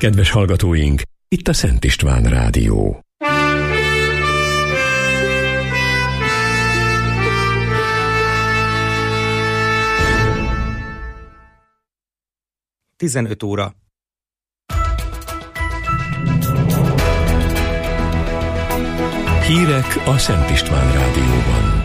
Kedves hallgatóink, itt a Szent István Rádió. Tizenöt óra. Hírek a Szent István Rádióban.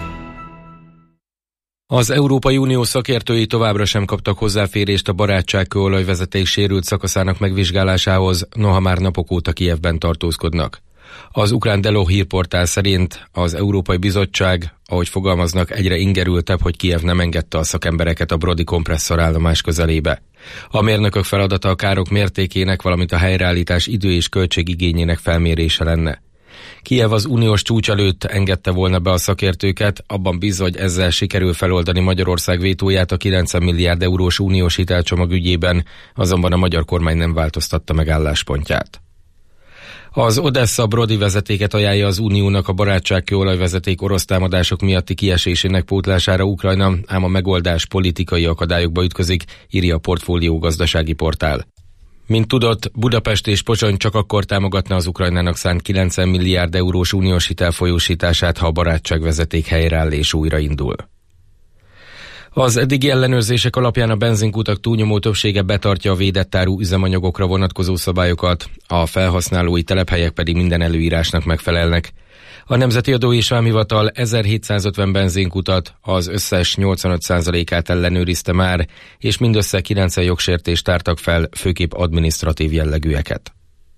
Az Európai Unió szakértői továbbra sem kaptak hozzáférést a barátságkőolajvezeték sérült szakaszának megvizsgálásához, noha már napok óta Kijevben tartózkodnak. Az ukrán Delo hírportál szerint az Európai Bizottság, ahogy fogalmaznak, egyre ingerültebb, hogy Kijev nem engedte a szakembereket a Brody kompresszorállomás közelébe. A mérnökök feladata a károk mértékének, valamint a helyreállítás idő- és költségigényének felmérése lenne. Kijev az uniós csúcs előtt engedte volna be a szakértőket, abban bízva, hogy ezzel sikerül feloldani Magyarország vétóját a 90 milliárd eurós uniós hitelcsomag ügyében, azonban a magyar kormány nem változtatta meg álláspontját. Az Odessa-Brody vezetéket ajánlja az Uniónak a barátságkőolajvezeték orosz támadások miatti kiesésének pótlására Ukrajna, ám a megoldás politikai akadályokba ütközik, írja a Portfólió gazdasági portál. Mint tudott, Budapest és Pozsony csak akkor támogatna az Ukrajnának szánt 90 milliárd eurós uniós hitel folyósítását, ha a barátságvezeték helyreáll és újraindul. Az eddigi ellenőrzések alapján a benzinkutak túlnyomó többsége betartja a védett áru üzemanyagokra vonatkozó szabályokat, a felhasználói telephelyek pedig minden előírásnak megfelelnek. A Nemzeti Adó és Vámhivatal 1750 benzinkutat, az összes 85%-át ellenőrizte már, és mindössze 90 jogsértést tártak fel, főképp adminisztratív jellegűeket.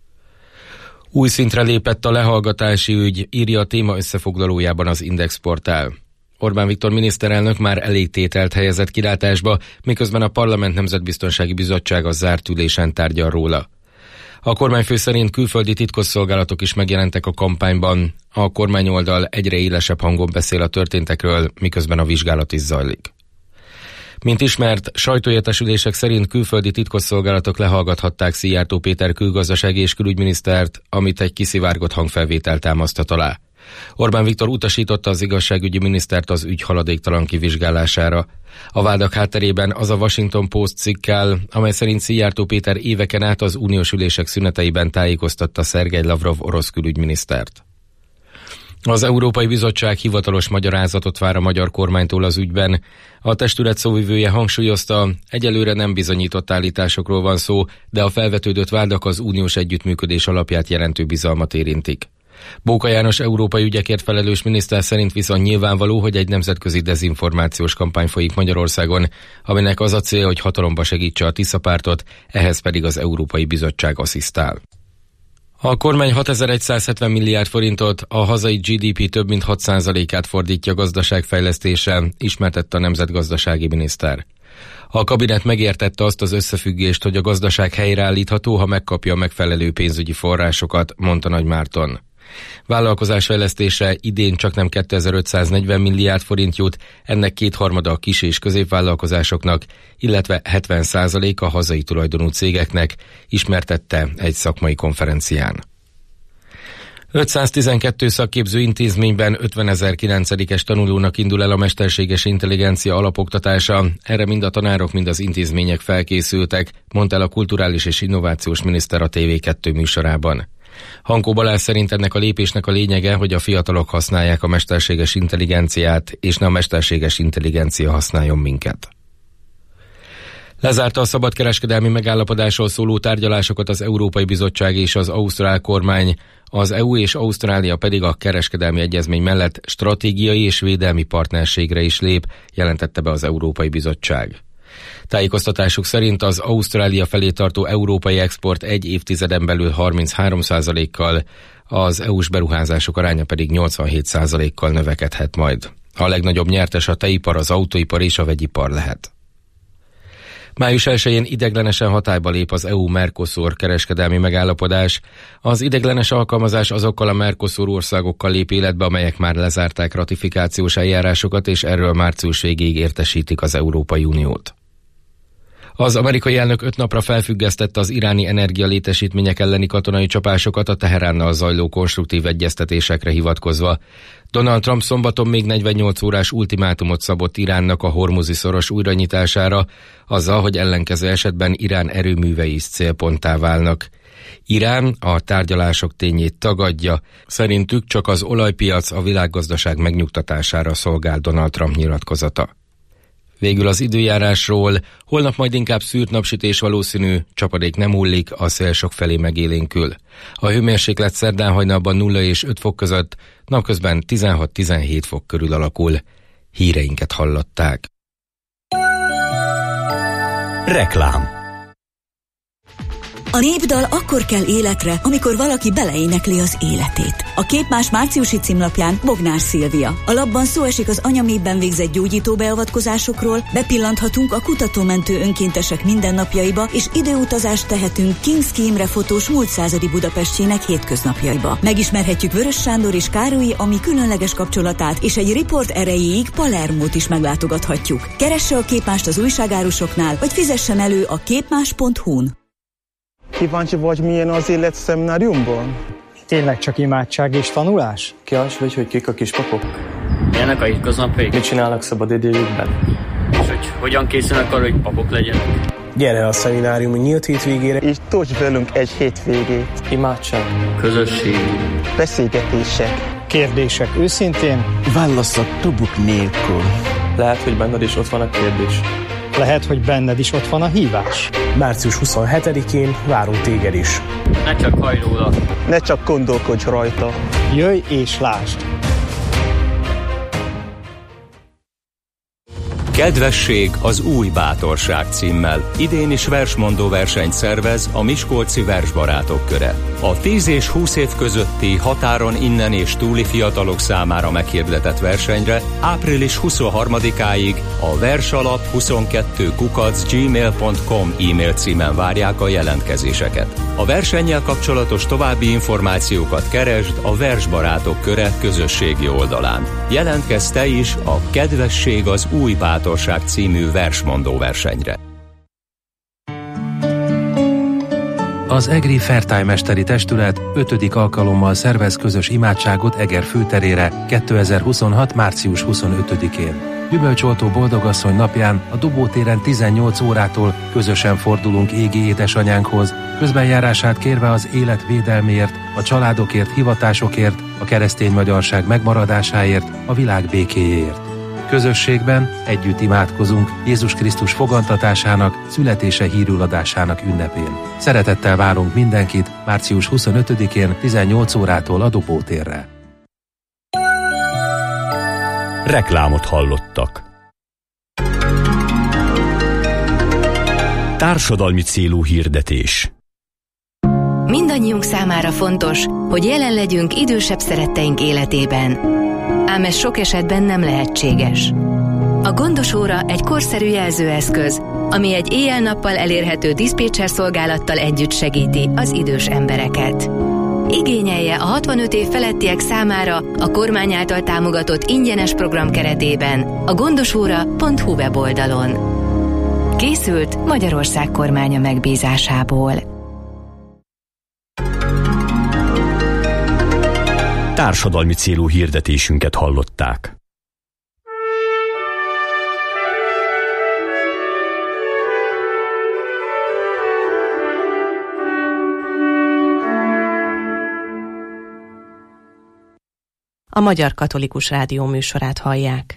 Új szintre lépett a lehallgatási ügy, írja a téma összefoglalójában az Index portál. Orbán Viktor miniszterelnök már elég tételt helyezett kilátásba, miközben a Parlament Nemzetbiztonsági Bizottsága zárt ülésen tárgyal róla. A kormányfő szerint külföldi titkosszolgálatok is megjelentek a kampányban. A kormányoldal egyre élesebb hangon beszél a történtekről, miközben a vizsgálat is zajlik. Mint ismert, sajtóértesülések szerint külföldi titkosszolgálatok lehallgathatták Szijjártó Péter külgazdasági és külügyminisztert, amit egy kiszivárgott hangfelvétel támasztott alá. Orbán Viktor utasította az igazságügyi minisztert az ügy haladéktalan kivizsgálására. A vádak hátterében az a Washington Post cikk áll, amely szerint Szijjártó Péter éveken át az uniós ülések szüneteiben tájékoztatta Szergej Lavrov orosz külügyminisztert. Az Európai Bizottság hivatalos magyarázatot vár a magyar kormánytól az ügyben. A testület szóvivője hangsúlyozta, egyelőre nem bizonyított állításokról van szó, de a felvetődött vádak az uniós együttműködés alapját jelentő bizalmat érintik. Bóka János európai ügyekért felelős miniszter szerint viszont nyilvánvaló, hogy egy nemzetközi dezinformációs kampány folyik Magyarországon, aminek az a cél, hogy hatalomba segítse a Tisza pártot, ehhez pedig az Európai Bizottság asszisztál. A kormány 6170 milliárd forintot, a hazai GDP több mint 6%-át fordítja gazdaságfejlesztésre, ismertette a nemzetgazdasági miniszter. A kabinet megértette azt az összefüggést, hogy a gazdaság helyreállítható, ha megkapja a megfelelő pénzügyi forrásokat, mondta Nagy Márton. Vállalkozásfejlesztésre idén csaknem 2540 milliárd forint jut, ennek kétharmada a kis- és középvállalkozásoknak, illetve 70% a hazai tulajdonú cégeknek, ismertette egy szakmai konferencián. 512 szakképző intézményben 50.009-es tanulónak indul el a mesterséges intelligencia alapoktatása, erre mind a tanárok, mind az intézmények felkészültek, mondta el a kulturális és innovációs miniszter a TV2 műsorában. Hankó Balázs szerint ennek a lépésnek a lényege, hogy a fiatalok használják a mesterséges intelligenciát, és ne a mesterséges intelligencia használjon minket. Lezárta a szabadkereskedelmi megállapodásról szóló tárgyalásokat az Európai Bizottság és az ausztrál kormány, az EU és Ausztrália pedig a kereskedelmi egyezmény mellett stratégiai és védelmi partnerségre is lép, jelentette be az Európai Bizottság. Tájékoztatásuk szerint az Ausztrália felé tartó európai export egy évtizeden belül 33%-kal, az EU-s beruházások aránya pedig 87%-kal növekedhet majd. A legnagyobb nyertes a tejipar, az autóipar és a vegyipar lehet. Május 1-én ideiglenesen hatályba lép az EU-Mercosur kereskedelmi megállapodás. Az ideiglenes alkalmazás azokkal a Mercosur országokkal lép életbe, amelyek már lezárták ratifikációs eljárásokat, és erről március végéig értesítik az Európai Uniót. Az amerikai elnök 5 napra felfüggesztette az iráni energialétesítmények elleni katonai csapásokat a Teheránnal zajló konstruktív egyeztetésekre hivatkozva. Donald Trump szombaton még 48 órás ultimátumot szabott Iránnak a Hormuzi szoros újranyitására, azzal, hogy ellenkező esetben Irán erőművei is célponttá válnak. Irán a tárgyalások tényét tagadja, szerintük csak az olajpiac a világgazdaság megnyugtatására szolgál Donald Trump nyilatkozata. Végül az időjárásról, holnap majd inkább szűrt napsütés valószínű, csapadék nem hullik, a szél sokfelé megélénkül. A hőmérséklet szerdán hajnalban 0 és 5 fok között, napközben 16-17 fok körül alakul. Híreinket hallották. Reklám. A népdal akkor kell életre, amikor valaki beleénekli az életét. A Képmás márciusi címlapján Bognár Szilvia. A lapban szó esik az anyaméhben végzett gyógyító beavatkozásokról, bepillanthatunk a kutatómentő önkéntesek mindennapjaiba, és időutazást tehetünk Kinszki Imre fotós múlt századi Budapestjének hétköznapjaiba. Megismerhetjük Vörös Sándor és Károlyi Ami különleges kapcsolatát, és egy riport erejéig Palermót is meglátogathatjuk. Keresse a Képmást az újságárusoknál, vagy fizessen elő a képmás.hu-n. Kíváncsi vagy, milyen az élet szemináriumban? Tényleg csak imádság és tanulás? Kíváncsi vagy, hogy kik a kispapok? Milyenek a hétköznapjaik? Mit csinálnak szabadidejükben? És hogy hogyan készülnek arra, hogy papok legyenek? Gyere a szemináriumi nyílt hétvégére, És tölts velünk egy hétvégét. Imádság, Közösség, beszélgetések, Kérdések őszintén, válaszok tubuk nélkül. lehet, hogy benned is ott van a kérdés. lehet, hogy benned is ott van a hívás. Március 27-én várunk téged is. ne csak hajj róla. ne csak gondolkodj rajta. Jöjj és lásd! Kedvesség az új bátorság címmel idén is versmondó versenyt szervez a Miskolci Versbarátok Köre. A 10 és 20 év közötti határon innen és túli fiatalok számára meghirdetett versenyre április 23-áig a versalap22@gmail.com e-mail címen várják a jelentkezéseket. A versennyel kapcsolatos további információkat keresd a Versbarátok Köre közösségi oldalán. Jelentkezz te is a Kedvesség az új bátorság című versmondó versenyre. Az Egri Fertály-mesteri testület 5. alkalommal szervez közös imádságot Eger főterére 2026. március 25-én. Gyümölcsoltó Boldogasszony napján a Dobótéren 18 órától közösen fordulunk égi édesanyánkhoz, közbenjárását kérve az élet védelméért, a családokért, hivatásokért, a keresztény magyarság megmaradásáért, a világ békéjéért. Közösségben együtt imádkozunk Jézus Krisztus fogantatásának, születése hírüladásának ünnepén. Szeretettel várunk mindenkit március 25-én 18 órától a Dobótérre. Reklámot hallottak. Társadalmi célú hirdetés. Mindannyiunk számára fontos, hogy jelen legyünk idősebb szeretteink életében. Ám ez sok esetben nem lehetséges. A Gondos óra egy korszerű jelzőeszköz, ami egy éjjel-nappal elérhető diszpécser szolgálattal együtt segíti az idős embereket. Igényelje a 65 év felettiek számára a kormány által támogatott ingyenes program keretében a gondosóra.hu weboldalon. Készült Magyarország kormánya megbízásából. Társadalmi célú hirdetésünket hallották. A Magyar Katolikus Rádió műsorát hallják.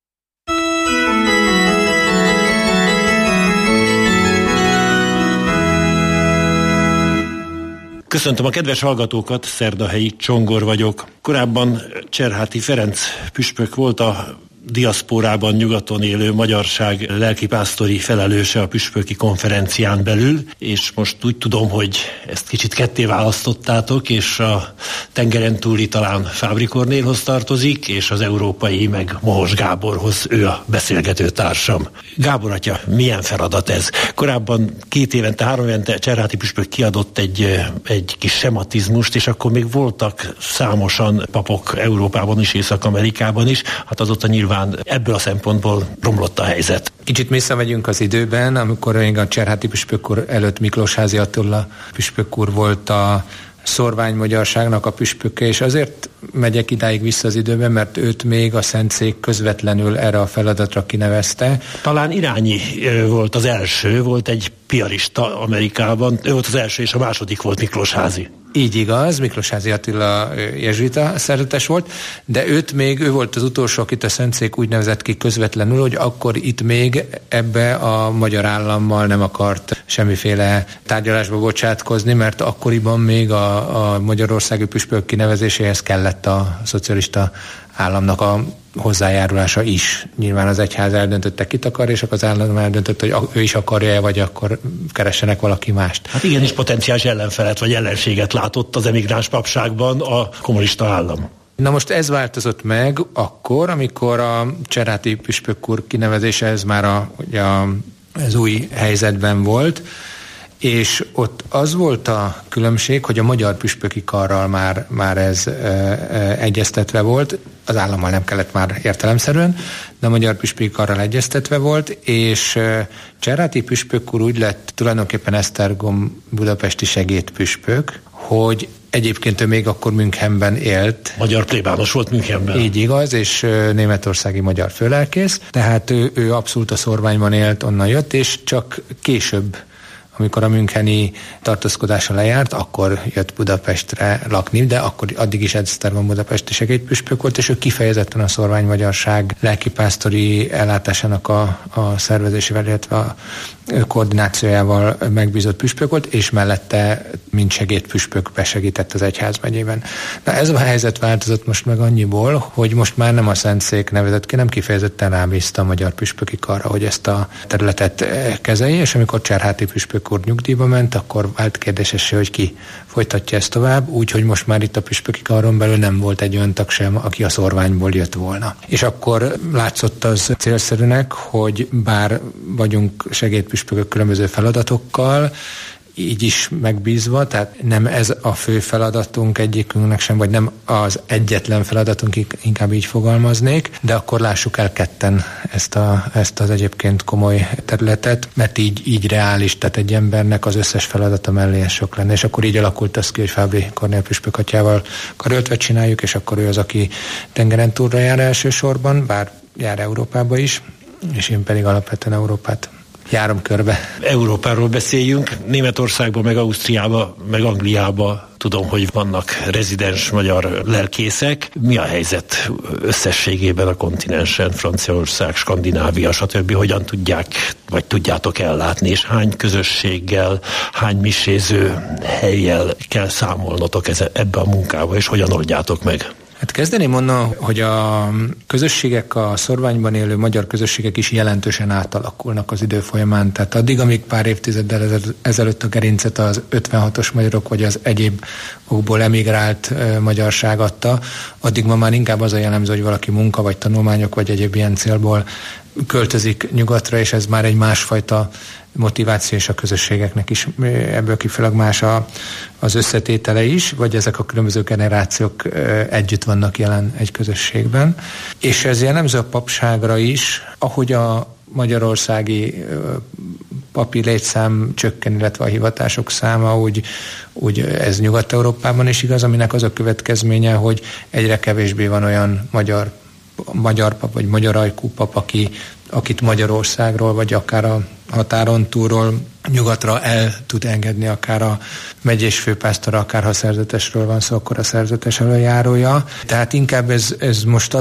Köszöntöm a kedves hallgatókat, Szerdahelyi Csongor vagyok. Korábban Cserháti Ferenc püspök volt a diaszpórában nyugaton élő magyarság lelkipásztori felelőse a püspöki konferencián belül, és most úgy tudom, hogy ezt kicsit ketté választottátok, és a tengeren túli talán Fábri Kornélhoz tartozik, és az európai meg Mohos Gáborhoz, ő a beszélgető társam. Gábor atya, milyen feladat ez? Korábban 2 évente, 3 évente Cserháti püspök kiadott egy kis sematizmust, és akkor még voltak számosan papok Európában is, Észak-Amerikában is, hát azóta nyilván ebből a szempontból romlott a helyzet. Kicsit visszamegyünk az időben, amikor még a Cserháti püspök úr előtt Miklós Házi Attila püspök úr volt a szorványmagyarságnak a püspöke, és azért megyek idáig vissza az időben, mert őt még a Szentszék közvetlenül erre a feladatra kinevezte. Talán Irányi volt az első, volt egy piarista Amerikában, ő volt az első, és a második volt Miklósházy. Így igaz, Miklósházy Attila jezsuita szerzetes volt, de ő volt az utolsó, akit a Szentszék úgy nevezett ki közvetlenül, hogy akkor itt még ebbe a magyar állammal nem akart semmiféle tárgyalásba bocsátkozni, mert akkoriban még a magyarországi püspök kinevezéséhez kellett a szocialista államnak a hozzájárulása is. Nyilván az egyház eldöntötte, kit akar, és akkor az állam eldöntött, hogy ő is akarja-e, vagy akkor keressenek valaki mást. Hát igenis potenciális ellenfelet vagy ellenséget látott az emigráns papságban a kommunista állam. Na most ez változott meg akkor, amikor a cserháti püspök úr kinevezése ez már az új helyzetben volt, és ott az volt a különbség, hogy a magyar püspöki karral már ez egyeztetve volt, az állammal nem kellett már értelemszerűen, de a magyar püspöki karral egyeztetve volt, és cserháti püspök úr úgy lett tulajdonképpen Esztergom budapesti segédpüspök, hogy egyébként ő még akkor Münchenben élt. Magyar plébános volt Münchenben. Így igaz, és németországi magyar főlelkész, tehát ő abszolút a szorványban élt, onnan jött, és csak később, amikor a müncheni tartózkodása lejárt, akkor jött Budapestre lakni, de akkor addig is Esztergom budapesti segédpüspök volt, és ő kifejezetten a szorványmagyarság lelkipásztori ellátásának a szervezésével, illetve a koordinációjával megbízott püspök volt, és mellette mint segédpüspök besegített az egyházmegyében. Na ez a helyzet változott most meg annyiból, hogy most már nem a Szentszék nevezett ki, nem kifejezetten rábízta a magyar püspöki karra, hogy ezt a területet kezelje, és amikor cserháti püspök úr nyugdíjba ment, akkor vált kérdésessé, hogy ki folytatja ezt tovább, úgyhogy most már itt a püspöki karon belül nem volt egy olyan tag sem, aki a szorványból jött volna. És akkor látszott az célszerűnek, hogy bár vagyunk segédpüspökök különböző feladatokkal, így is megbízva, tehát nem ez a fő feladatunk egyikünknek sem, vagy nem az egyetlen feladatunk, inkább így fogalmaznék, de akkor lássuk el ketten ezt az egyébként komoly területet, mert így reális, tehát egy embernek az összes feladata mellé ez sok lenne, és akkor így alakult az ki, hogy Fábri Kornél püspök atyával karöltve csináljuk, és akkor ő az, aki tengeren túlra jár elsősorban, bár jár Európába is, és én pedig alapvetően Európát járom körbe. Európáról beszéljünk, Németországban, meg Ausztriában, meg Angliában tudom, hogy vannak rezidens magyar lelkészek. Mi a helyzet összességében a kontinensen, Franciaország, Skandinávia, stb. Hogyan tudják, vagy tudjátok ellátni, és hány közösséggel, hány miséző hellyel kell számolnotok ebbe a munkába, és hogyan oldjátok meg? Hát kezdeném onnan, hogy a közösségek, a szorványban élő magyar közösségek is jelentősen átalakulnak az idő folyamán. Tehát addig, amíg pár évtizeddel ezelőtt a gerincet az 56-os magyarok, vagy az egyéb okból emigrált magyarság adta, addig ma már inkább az a jellemző, hogy valaki munka, vagy tanulmányok, vagy egyéb ilyen célból költözik nyugatra, és ez már egy másfajta motiváció, és a közösségeknek is ebből kifolyólag más az összetétele is, vagy ezek a különböző generációk együtt vannak jelen egy közösségben. És ez jellemző a papságra is, ahogy a magyarországi papi létszám csökken, illetve a hivatások száma, úgy ez Nyugat-Európában is igaz, aminek az a következménye, hogy egyre kevésbé van olyan magyar pap, vagy magyar ajkú pap, akit Magyarországról, vagy akár a határon túlról nyugatra el tud engedni, akár a megyés főpásztora, akár ha szerzetesről van szó, akkor a szerzetes előjárója. Tehát inkább ez most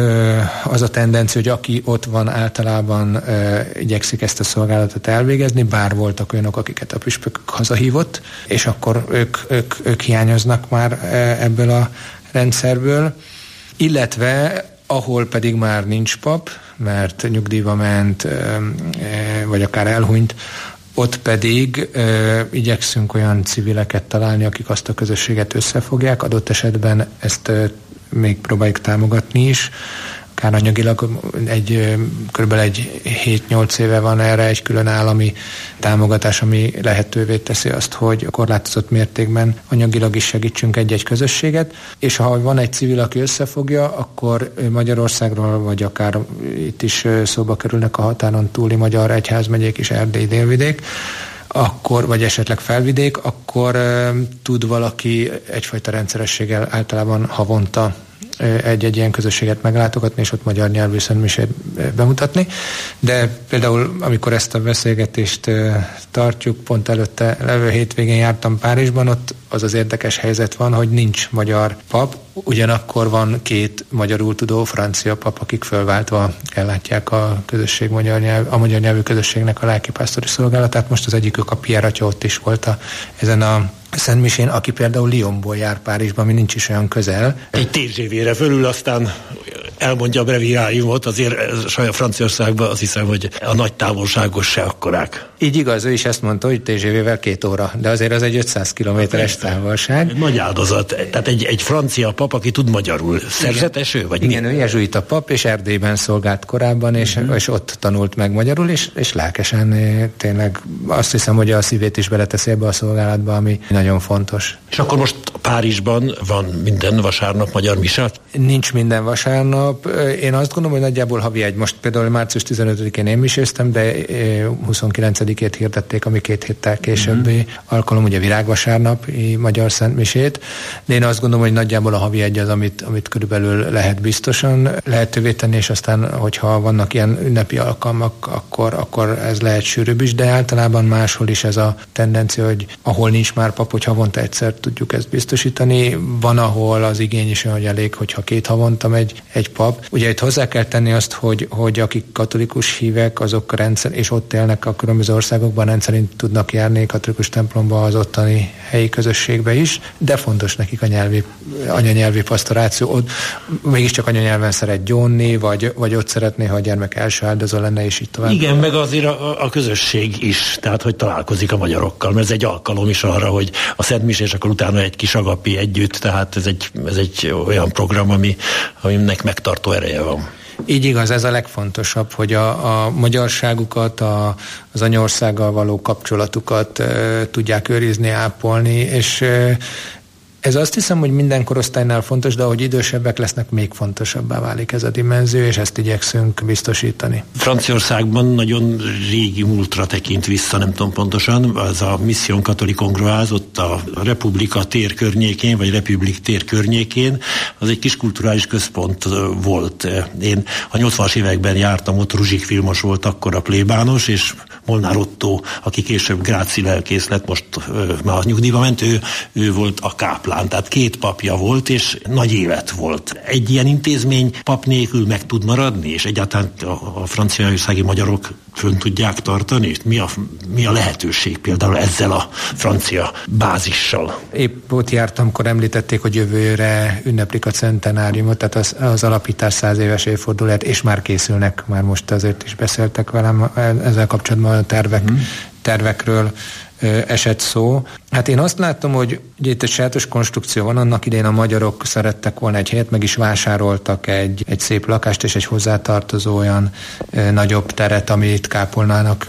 az a tendencia, hogy aki ott van, általában igyekszik ezt a szolgálatot elvégezni, bár voltak olyanok, akiket a püspök hazahívott, és akkor ők hiányoznak már ebből a rendszerből. Illetve ahol pedig már nincs pap, mert nyugdíjba ment, vagy akár elhunyt, ott pedig igyekszünk olyan civileket találni, akik azt a közösséget összefogják, adott esetben ezt még próbáljuk támogatni is, akár anyagilag körülbelül egy 7-8 éve van erre egy külön állami támogatás, ami lehetővé teszi azt, hogy korlátozott mértékben anyagilag is segítsünk egy-egy közösséget, és ha van egy civil, aki összefogja, akkor Magyarországról, vagy akár itt is szóba kerülnek a határon túli magyar egyházmegyék és Erdély délvidék, akkor, vagy esetleg felvidék, akkor tud valaki egyfajta rendszerességgel általában havonta egy ilyen közösséget meglátogatni, és ott magyar nyelvű szentmisét bemutatni. De például, amikor ezt a beszélgetést tartjuk, pont előtte levő hétvégén jártam Párizsban, ott az érdekes helyzet van, hogy nincs magyar pap, ugyanakkor van 2 magyarul tudó francia pap, akik fölváltva ellátják a közösség a magyar nyelvű közösségnek a lelkipásztori szolgálatát. Most az egyikük, a Pierre atya ott is volt ezen a szentmisén, aki például Lyonból jár Párizsban, ami nincs is olyan közel. Egy TGV-re fölül, aztán elmondja a breviáriumot, azért Franciaországban azt hiszem, hogy a nagy távolságos se akkorák. Így igaz, ő is ezt mondta, hogy TGV-vel 2 óra, de azért az egy 500 kilométeres távolság. Nagy áldozat. Tehát egy francia pap, aki tud magyarul. Szerzetes ő? Vagy igen, ő jezsuita pap, és Erdélyben szolgált korábban, és ott tanult meg magyarul, és lelkesen tényleg azt hiszem, hogy a szívét is beleteszi ebbe a szolgálatba, ami nagyon fontos. És akkor most Párizsban van minden vasárnap magyar mise? Nincs minden vasárnap. Én azt gondolom, hogy nagyjából havi egy. Most például március 15-én én miséztem, de 29-ét hirdették, ami 2 héttel későbbi alkalom, ugye virágvasárnapi magyar szentmisét. De én azt gondolom, hogy nagyjából a havi egy az, amit körülbelül lehet biztosan lehetővé tenni, és aztán, hogyha vannak ilyen ünnepi alkalmak, akkor ez lehet sűrűbb is, de általában máshol is ez a tendencia, hogy ahol nincs már pap, hogy havonta egyszer tudjuk ezt biztosítani. Van, ahol az igény is olyan, hogy elég, hogyha 2 havonta megy egy pap. Ugye itt hozzá kell tenni azt, hogy akik katolikus hívek, azok és ott élnek a különböző országokban, rendszerint tudnak járni katolikus templomba, az ottani helyi közösségbe is, de fontos nekik a anyanyelvi pastoráció. Ott mégiscsak anyanyelven szeret gyónni, vagy ott szeretné, ha a gyermek első áldozó lenne, és így tovább. Igen, meg azért a közösség is, tehát hogy találkozik a magyarokkal, mert ez egy alkalom is arra, hogy a szentmisé, és akkor utána egy kis agapi együtt, tehát ez egy olyan program, aminek megtartó ereje van. Így igaz, ez a legfontosabb, hogy a magyarságukat, az anyaországgal való kapcsolatukat tudják őrizni, ápolni, és ez azt hiszem, hogy minden korosztálynál fontos, de ahogy idősebbek lesznek, még fontosabbá válik ez a dimenzió, és ezt igyekszünk biztosítani. Franciaországban nagyon régi múltra tekint vissza, nem tudom pontosan, az a Mission Catholique Hongroise, ott a Republika tér környékén, vagy Republik tér környékén, az egy kis kulturális központ volt. Én a 80-as években jártam, ott Ruzsik Vilmos volt akkor a plébános, és Molnár Otto, aki később gráci lelkész lett, most már nyugdíjba ment, ő volt a káplán, tehát 2 papja volt, és nagy élet volt. Egy ilyen intézmény pap nélkül meg tud maradni, és egyáltalán a franciaországi magyarok fönn tudják tartani? Mi a lehetőség például ezzel a francia bázissal? Épp ott jártam, amikor említették, hogy jövőre ünneplik a centenáriumot, tehát az alapítás 100 éves évfordulóját, és már készülnek, már most azért is beszéltek velem ezzel kapcsolatban a tervekről esett szó. Hát én azt látom, hogy ugye itt egy sajátos konstrukció van, annak idején a magyarok szerettek volna egy helyet, meg is vásároltak egy szép lakást és egy hozzátartozó olyan nagyobb teret, amit kápolnának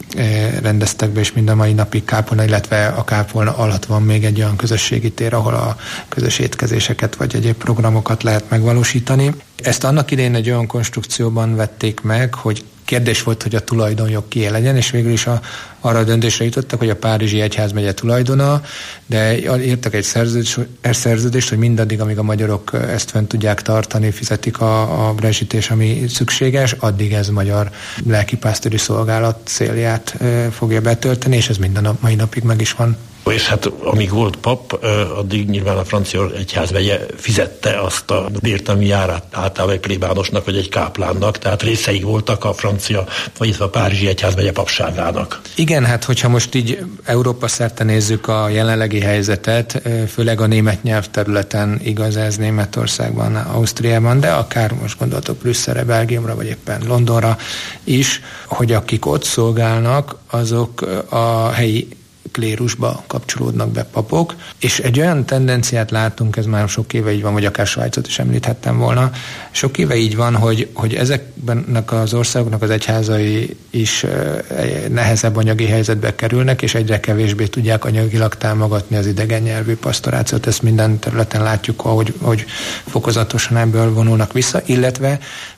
rendeztek be, és mind a mai napig kápolna, illetve a kápolna alatt van még egy olyan közösségi tér, ahol a közös étkezéseket vagy egyéb programokat lehet megvalósítani. Ezt annak idején egy olyan konstrukcióban vették meg, hogy kérdés volt, hogy a tulajdonjog kié legyen, és végül is arra a döntésre jutottak, hogy a Párizsi Egyházmegye tulajdona, de írtak egy szerződést, hogy mindaddig, amíg a magyarok ezt fent tudják tartani, fizetik a rezsités, ami szükséges, addig ez magyar lelkipásztori szolgálat célját fogja betölteni, és ez minden mai napig meg is van. És hát amíg volt pap, addig nyilván a francia egyházmegye fizette azt a bért, ami jár általában egy plébánosnak vagy egy káplánnak, tehát részei voltak a francia, vagy a Párizsi Egyházmegye papságának. Igen, hát hogyha most így Európa szerte nézzük a jelenlegi helyzetet, főleg a német nyelvterületen igaz ez Németországban, Ausztriában, de akár most gondoltok Brüsszelre, Belgiumra, vagy éppen Londonra is, hogy akik ott szolgálnak, azok a helyi klérusba kapcsolódnak be papok, és egy olyan tendenciát látunk, ez már sok éve így van, vagy akár Svájcot is említhettem volna, sok éve így van, hogy ezeknek az országoknak az egyházai is nehezebb anyagi helyzetbe kerülnek, és egyre kevésbé tudják anyagilag támogatni az idegen nyelvű pastorációt. Ezt minden területen látjuk, hogy fokozatosan ebből vonulnak vissza, illetve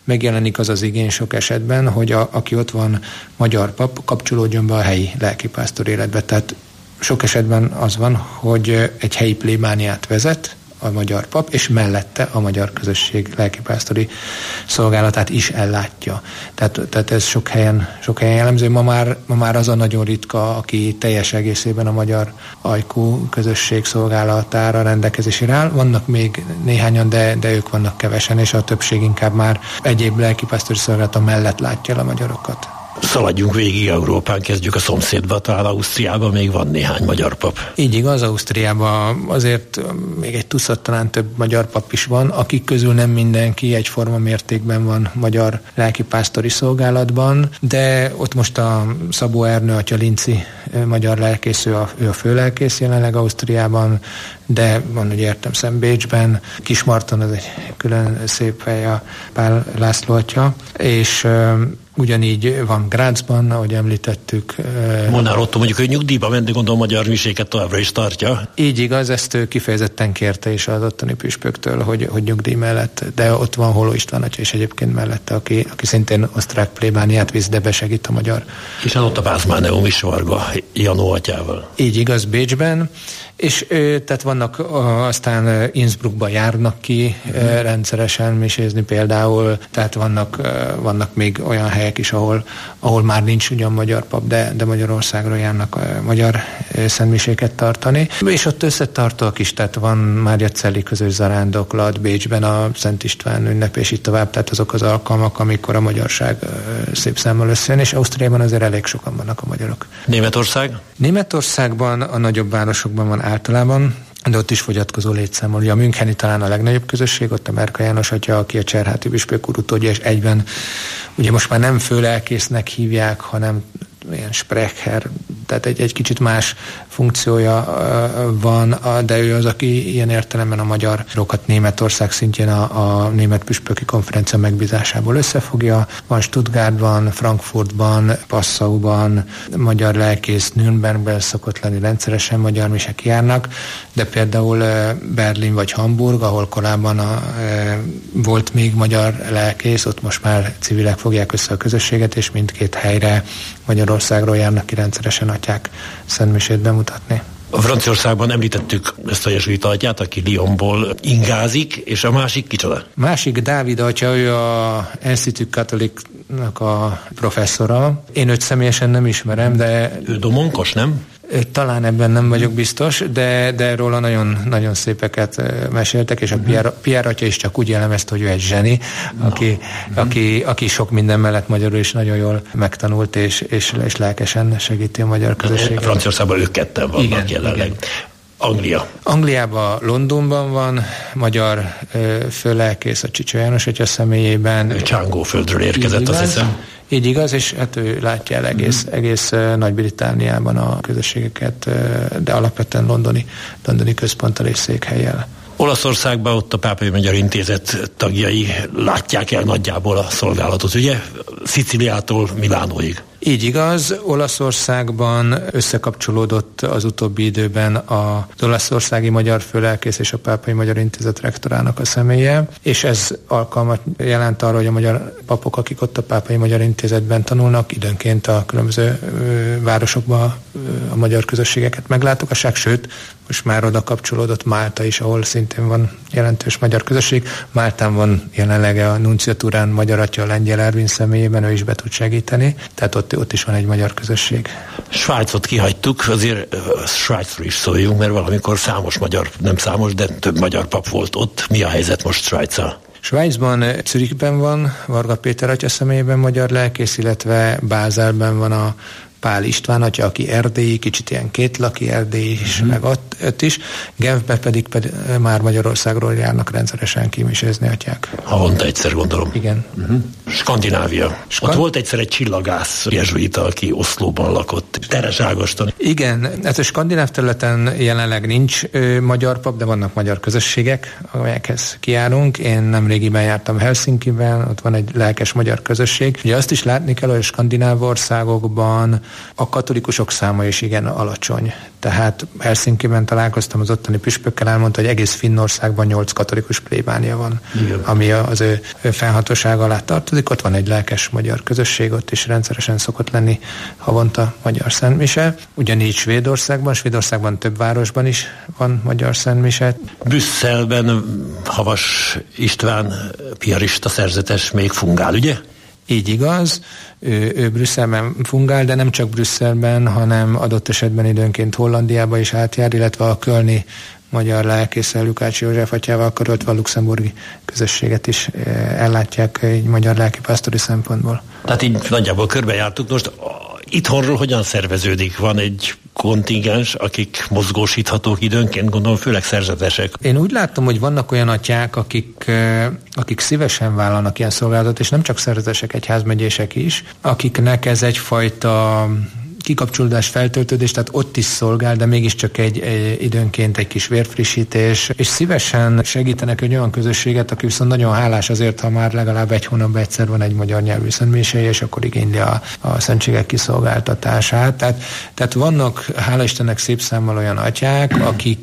megjelenik az az igény sok esetben, hogy aki ott van magyar pap, kapcsolódjon be a helyi lelkipásztor életbe. Tehát sok esetben az van, hogy egy helyi plébániát vezet a magyar pap, és mellette a magyar közösség lelkipásztori szolgálatát is ellátja. Tehát ez sok helyen jellemző. Ma már az a nagyon ritka, aki teljes egészében a magyar ajkú közösség szolgálatára rendelkezésére áll. Vannak még néhányan, de ők vannak kevesen, és a többség inkább már egyéb lelkipásztori szolgálata mellett látja a magyarokat. Szaladjunk végig Európán, kezdjük a szomszédba, talán Ausztriában még van néhány magyar pap. Így igaz, Ausztriában azért még egy tucat, talán több magyar pap is van, akik közül nem mindenki egyforma mértékben van magyar lelkipásztori szolgálatban, de ott most a Szabó Ernő atya Linci magyar lelkész, ő a főlelkész jelenleg Ausztriában, de van, hogy értem Bécsben, Kismarton, az egy külön szép hely, a Pál László atya, és ugyanígy van Grazban, ahogy említettük. Molnár Otto mondjuk, hogy nyugdíjba ment, de gondolom magyar miséket továbbra is tartja. Így igaz, ezt ő kifejezetten kérte is az ottani püspöktől, hogy nyugdíj mellett, de ott van Holló István atya is egyébként mellette, aki szintén osztrák plébániát visz, de besegít a magyar. És ott a Pázmáneum is Varga Janó atyával. Így igaz, Bécsben. És tehát vannak, aztán Innsbruckba járnak ki rendszeresen misézni például, tehát vannak még olyan helyek is, ahol már nincs ugyan magyar pap, de Magyarországra járnak magyar szentmiséket tartani. És ott összetartóak is, tehát van Máriacelli közös zarándoklat, Bécsben a Szent István ünnep, és így tovább, tehát azok az alkalmak, amikor a magyarság szép számmal összejön, és Ausztriában azért elég sokan vannak a magyarok. Németország? Németországban a nagyobb városokban van általában, de ott is fogyatkozó létszámmal. Ugye a müncheni talán a legnagyobb közösség, ott a Merka János atya, aki a Cserháti püspök úr utódja, és egyben ugye most már nem főlelkésznek hívják, hanem ilyen Sprecher, tehát egy kicsit más funkciója van, de ő az, aki ilyen értelemben a magyarokat Németország szintjén a német püspöki konferencia megbízásából összefogja. Van Stuttgartban, Frankfurtban, Passauban, magyar lelkész, Nürnbergben szokott lenni, rendszeresen magyar misek járnak, de például Berlin vagy Hamburg, ahol korábban volt még magyar lelkész, ott most már civilek fogják össze a közösséget, és mindkét helyre Magyarországról járnak ki rendszeresen atyák szentmisét bemutatni. A Franciaországban említettük ezt a jezsuita atyát, aki Lyonból ingázik, és a másik kicsoda? Másik Dávid atya, ő a Institut Catholicnak a professzora. Én őt személyesen nem ismerem, de... Ő domonkos, nem? Talán ebben nem vagyok biztos, de róla nagyon, nagyon szépeket meséltek, és a Pierre atya is csak úgy jellemezte, hogy ő egy zseni, aki sok minden mellett magyarul is nagyon jól megtanult, és lelkesen segíti a magyar közösséget. Franciaországban ők ketten vannak jelenleg. Igen. Anglia. Angliában, Londonban van magyar főlelkész, a Csicsó János atya személyében. Ő Csángóföldről érkezett, azt hiszem. Így igaz, és hát ő látja el egész Nagy-Britanniában a közösségeket, de alapvetően londoni központtal és székhellyel. Olaszországban ott a Pápai Magyar Intézet tagjai látják el nagyjából a szolgálatot, ugye? Szicíliától Milánóig. Így igaz, Olaszországban összekapcsolódott az utóbbi időben az olaszországi magyar főlelkész és a Pápai Magyar Intézet rektorának a személye, és ez alkalmat jelent arra, hogy a magyar papok, akik ott a Pápai Magyar Intézetben tanulnak, időnként a különböző városokban a magyar közösségeket meglátogassák, sőt, most már oda kapcsolódott Málta is, ahol szintén van jelentős magyar közösség. Máltán van jelenleg a nunciatúrán magyar atya, a Lengyel Ervin személyében, ő is be tud segíteni, tehát ott is van egy magyar közösség. Svájcot kihagytuk, azért Svájcról is szóljunk, mert valamikor számos magyar, nem számos, de több magyar pap volt ott. Mi a helyzet most Svájccal? Svájcban, Zürichben van Varga Péter atya személyében magyar lelkész, illetve Bázelben van a Pál István atya, aki erdélyi, kicsit ilyen kétlaki erdélyi is, meg ott is. Genfbe pedig már Magyarországról járnak rendszeresen kimisézni atyák. Havonta egyszer, gondolom. Igen. Skandinávia. Ott volt egyszer egy csillagász jezsuita, aki Oszlóban lakott, Teres Ágoston. Igen, hát a skandináv területen jelenleg nincs magyar pap, de vannak magyar közösségek, amelyekhez kijárunk. Én nemrégiben jártam Helsinkiben, ott van egy lelkes magyar közösség. Ugye azt is látni kell, hogy a skandináv országokban a katolikusok száma is igen alacsony. Tehát Helsinkiben találkoztam az ottani püspökkel, elmondta, hogy egész Finnországban 8 katolikus plébánia van, igen, ami az ő fennhatósága alá tartozik. Ott van egy lelkes magyar közösség, ott is rendszeresen szokott lenni havonta magyar szentmise. Ugyanígy Svédországban több városban is van magyar szentmise. Brüsszelben Havas István piarista szerzetes még fungál, ugye? Így igaz, ő Brüsszelben fungál, de nem csak Brüsszelben, hanem adott esetben időnként Hollandiába is átjár, illetve a kölni magyar lelkészel, Lukács József atyával karöltve a luxemburgi közösséget is ellátják egy magyar lelkipásztori szempontból. Tehát így nagyjából körbejártuk. Most itthonról hogyan szerveződik? Van egy kontingens, akik mozgósíthatók időnként, gondolom főleg szerzetesek. Én úgy látom, hogy vannak olyan atyák, akik szívesen vállalnak ilyen szolgálatot, és nem csak szerzetesek, egyházmegyések is, akiknek ez egyfajta kikapcsolódás, feltöltődés, tehát ott is szolgál, de mégiscsak időnként egy kis vérfrissítés, és szívesen segítenek egy olyan közösséget, aki viszont nagyon hálás azért, ha már legalább egy hónapban egyszer van egy magyar nyelvű szentmiséje, és akkor igényli a szentségek kiszolgáltatását. Tehát vannak, hála Istennek, szép számmal olyan atyák,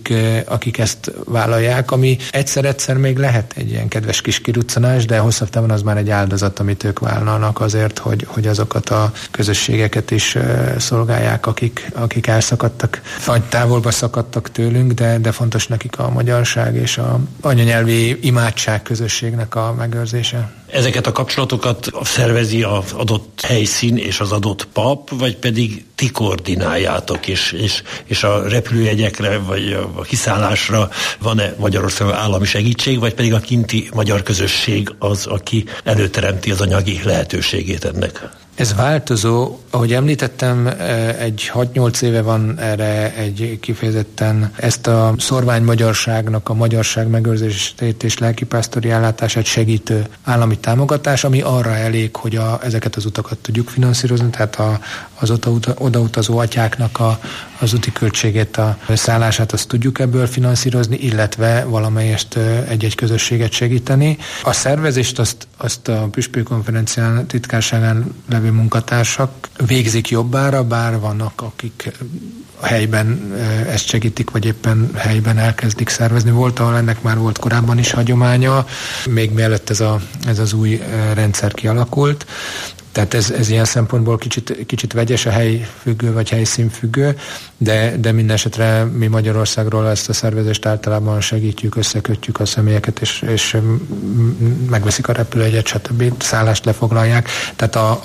akik ezt vállalják, ami egyszer még lehet egy ilyen kedves kis kiruccanás, de hosszabb távon az már egy áldozat, amit ők vállalnak azért, hogy azokat a közösségeket is szolgálják, akik elszakadtak, vagy távolba szakadtak tőlünk, de fontos nekik a magyarság és a anyanyelvi imádság közösségnek a megőrzése. Ezeket a kapcsolatokat szervezi az adott helyszín és az adott pap, vagy pedig ti koordináljátok, és a repülőjegyekre, vagy a kiszállásra van-e Magyarországon állami segítség, vagy pedig a kinti magyar közösség az, aki előteremti az anyagi lehetőségét ennek? Ez változó. Ahogy említettem, egy 6-8 éve van erre egy kifejezetten ezt a szorvány magyarságnak a magyarság megőrzését és lelkipásztori ellátását segítő állami támogatás, ami arra elég, hogy ezeket az utakat tudjuk finanszírozni, tehát az odautazó atyáknak az úti költségét, a szállását azt tudjuk ebből finanszírozni, illetve valamelyest egy-egy közösséget segíteni. A szervezést azt a püspökkonferencián titkárságán levő munkatársak végzik jobbára, bár vannak, akik a helyben ezt segítik, vagy éppen helyben elkezdik szervezni. Volt, ahol ennek már volt korábban is hagyománya, még mielőtt ez az új rendszer kialakult. Tehát ez ilyen szempontból kicsit vegyes, a helyfüggő vagy helyszínfüggő, de minden esetre mi Magyarországról ezt a szervezést általában segítjük, összekötjük a személyeket, és megveszik a repülőjegyet, stb. Szállást lefoglalják. Tehát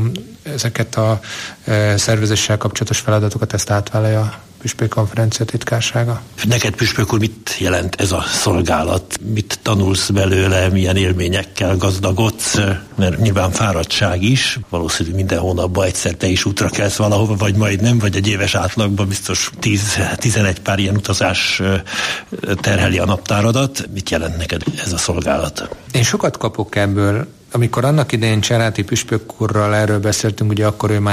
ezeket a szervezéssel kapcsolatos feladatokat ezt átvállalja a püspökkonferencia titkársága. Neked, püspök úr, mit jelent ez a szolgálat? Mit tanulsz belőle, milyen élményekkel gazdagodsz? Mert nyilván fáradtság is, valószínűleg minden hónapban egyszer te is útra kelsz valahova, vagy majd nem, vagy egy éves átlagban biztos 10-11 pár ilyen utazás terheli a naptáradat. Mit jelent neked ez a szolgálat? Én sokat kapok ebből. Amikor annak idején Cseráti püspök úrral erről beszéltünk, ugye akkor ő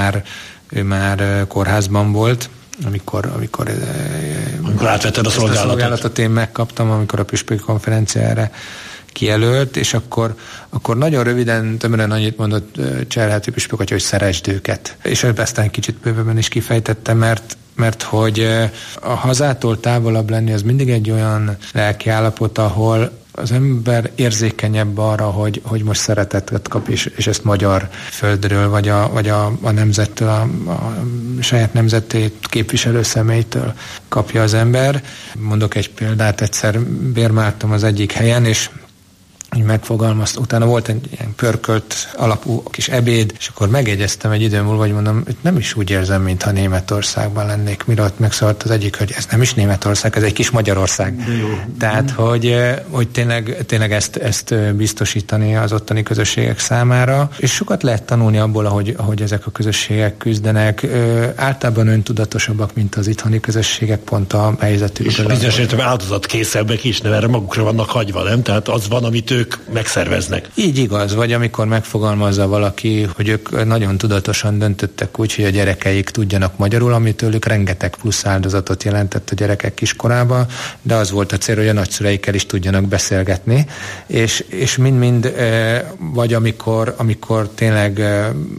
már kórházban volt, amikor átvetted a szolgálatot én megkaptam, amikor a püspöki konferencia erre kijelölt, és akkor nagyon röviden, tömören annyit mondott Cserháti püspök, hogy szeresd őket. És aztán kicsit bővebben is kifejtette, mert hogy a hazától távolabb lenni, az mindig egy olyan lelki állapot, ahol az ember érzékenyebb arra, hogy most szeretetet kap, és ezt magyar földről, vagy a nemzettől, a saját nemzetét képviselő személytől kapja az ember. Mondok egy példát, egyszer bérmáltam az egyik helyen, és így megfogalmaztam. Utána volt egy ilyen pörkölt alapú kis ebéd, és akkor megjegyeztem egy idő múlva, hogy mondom, hogy nem is úgy érzem, mintha Németországban lennék. Mire ott megszólalt az egyik, hogy ez nem is Németország, ez egy kis Magyarország. Tehát, hogy tényleg ezt biztosítani az ottani közösségek számára. És sokat lehet tanulni abból, ahogy ezek a közösségek küzdenek. Általában öntudatosabbak, mint az itthoni közösségek, pont a helyzetük. És bizonyos értelemben áldozatkészebbek is, mert erre magukra vannak hagyva, nem? Tehát az van, amit ők megszerveznek. Így igaz, vagy amikor megfogalmazza valaki, hogy ők nagyon tudatosan döntöttek úgy, hogy a gyerekeik tudjanak magyarul, ami tőlük rengeteg plusz áldozatot jelentett a gyerekek kiskorában, de az volt a cél, hogy a nagyszüleikkel is tudjanak beszélgetni, és mind-mind, vagy amikor tényleg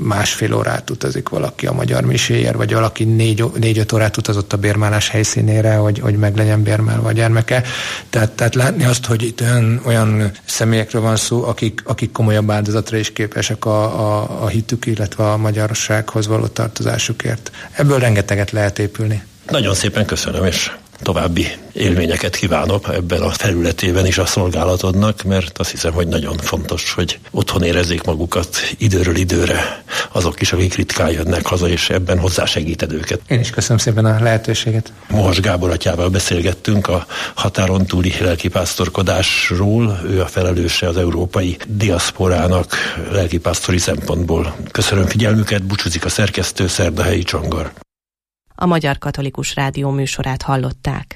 másfél órát utazik valaki a magyar miséért, vagy valaki 4-5 órát utazott a bérmálás helyszínére, hogy meg legyen bérmelve a gyermeke. Tehát látni azt, hogy itt olyan személyekről van szó, akik komolyabb áldozatra is képesek a hitük, illetve a magyarsághoz való tartozásukért. Ebből rengeteget lehet épülni. Nagyon szépen köszönöm, és további élményeket kívánok ebben a felületében is a szolgálatodnak, mert azt hiszem, hogy nagyon fontos, hogy otthon érezzék magukat időről időre azok is, akik ritkán jönnek haza, és ebben hozzásegíted őket. Én is köszönöm szépen a lehetőséget. Mohas Gábor atyával beszélgettünk a határon túli lelkipásztorkodásról. Ő a felelőse az európai diaszporának lelkipásztori szempontból. Köszönöm figyelmüket, búcsúzik a szerkesztő, Szerdahelyi Csongor. A Magyar Katolikus Rádió műsorát hallották.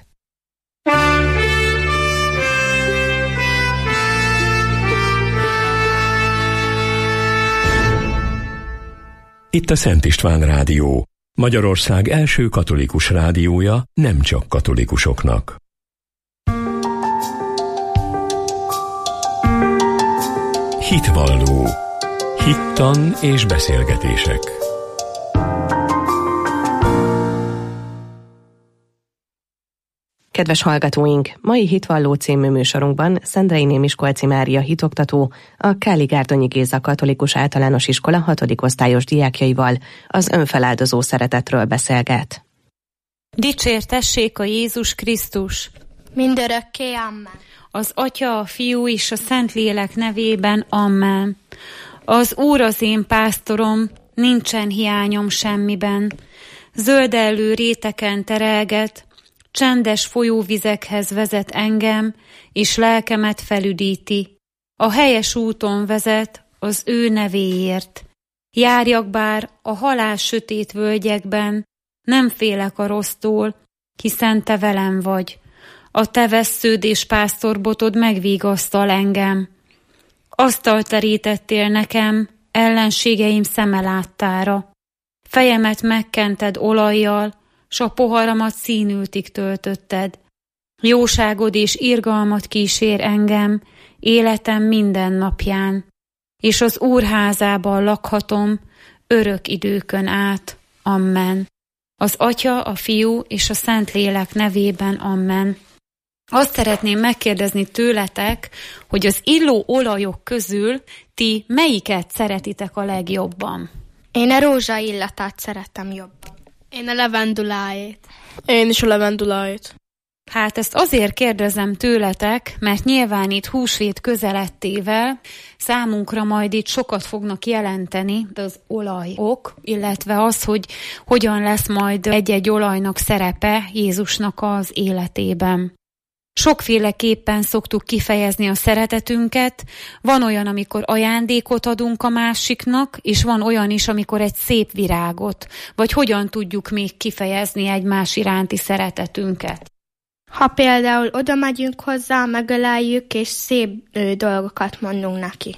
Itt a Szent István Rádió, Magyarország első katolikus rádiója nem csak katolikusoknak. Hitvalló. Hittan és beszélgetések. Kedves hallgatóink! Mai Hitvalló című műsorunkban Szendrei Miskolci Mária hitoktató, a Káli-Gárdonyi Géza Katolikus Általános Iskola 6. osztályos diákjaival az önfeláldozó szeretetről beszélget. Dicsértessék a Jézus Krisztus! Mindörökké, amen. Az Atya, a Fiú és a Szentlélek nevében, amen. Az Úr az én pásztorom, nincsen hiányom semmiben. Zöldellő réteken terelget, csendes folyóvizekhez vezet engem, és lelkemet felüdíti. A helyes úton vezet az ő nevéért. Járjak bár a halál sötét völgyekben, nem félek a rossztól, hiszen te velem vagy. A te vessződ és pásztorbotod megvigasztal engem. Asztalt terítettél nekem, ellenségeim szeme láttára. Fejemet megkented olajjal, s a poharamat színültig töltötted. Jóságod és irgalmat kísér engem, életem minden napján, és az Úr házában lakhatom örök időkön át. Amen. Az Atya, a Fiú és a Szentlélek nevében, amen. Azt szeretném megkérdezni tőletek, hogy az illó olajok közül ti melyiket szeretitek a legjobban? Én a rózsa illatát szeretem jobban. Én a levendulájét. Én is a levendulájét. Hát ezt azért kérdezem tőletek, mert nyilván itt húsvét közelettével számunkra majd itt sokat fognak jelenteni az olajok, illetve az, hogy hogyan lesz majd egy-egy olajnak szerepe Jézusnak az életében. Sokféleképpen szoktuk kifejezni a szeretetünket, van olyan, amikor ajándékot adunk a másiknak, és van olyan is, amikor egy szép virágot, vagy hogyan tudjuk még kifejezni egymás iránti szeretetünket. Ha például oda megyünk hozzá, megöleljük, és szép dolgokat mondunk neki.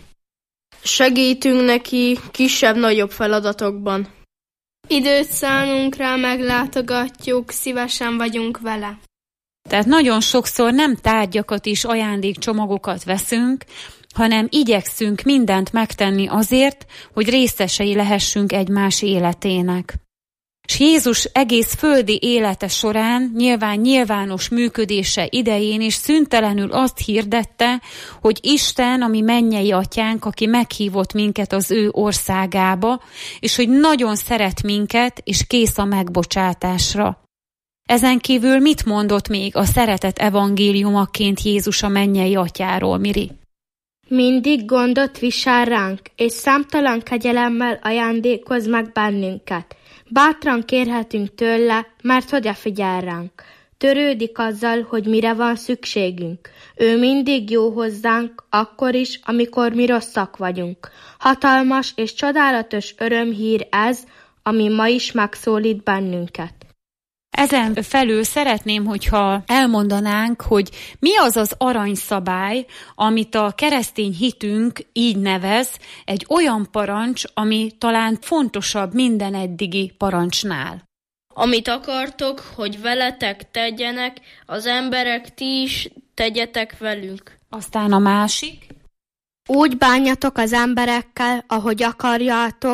Segítünk neki kisebb-nagyobb feladatokban. Időt szánunk rá, meglátogatjuk, szívesen vagyunk vele. Tehát nagyon sokszor nem tárgyakat és ajándékcsomagokat veszünk, hanem igyekszünk mindent megtenni azért, hogy részesei lehessünk egymás életének. És Jézus egész földi élete során, nyilvános működése idején is szüntelenül azt hirdette, hogy Isten, ami mennyei atyánk, aki meghívott minket az ő országába, és hogy nagyon szeret minket, és kész a megbocsátásra. Ezen kívül mit mondott még a szeretet evangéliumaként Jézus a mennyei atyáról, Miri? Mindig gondot visel ránk, és számtalan kegyelemmel ajándékoz meg bennünket. Bátran kérhetünk tőle, mert odafigyel ránk. Törődik azzal, hogy mire van szükségünk. Ő mindig jó hozzánk, akkor is, amikor mi rosszak vagyunk. Hatalmas és csodálatos örömhír ez, ami ma is megszólít bennünket. Ezen felül szeretném, hogyha elmondanánk, hogy mi az az aranyszabály, amit a keresztény hitünk így nevez, egy olyan parancs, ami talán fontosabb minden eddigi parancsnál. Amit akartok, hogy veletek tegyenek, az emberek, ti is tegyetek velünk. Aztán a másik. Úgy bánjatok az emberekkel, ahogy akarjátok,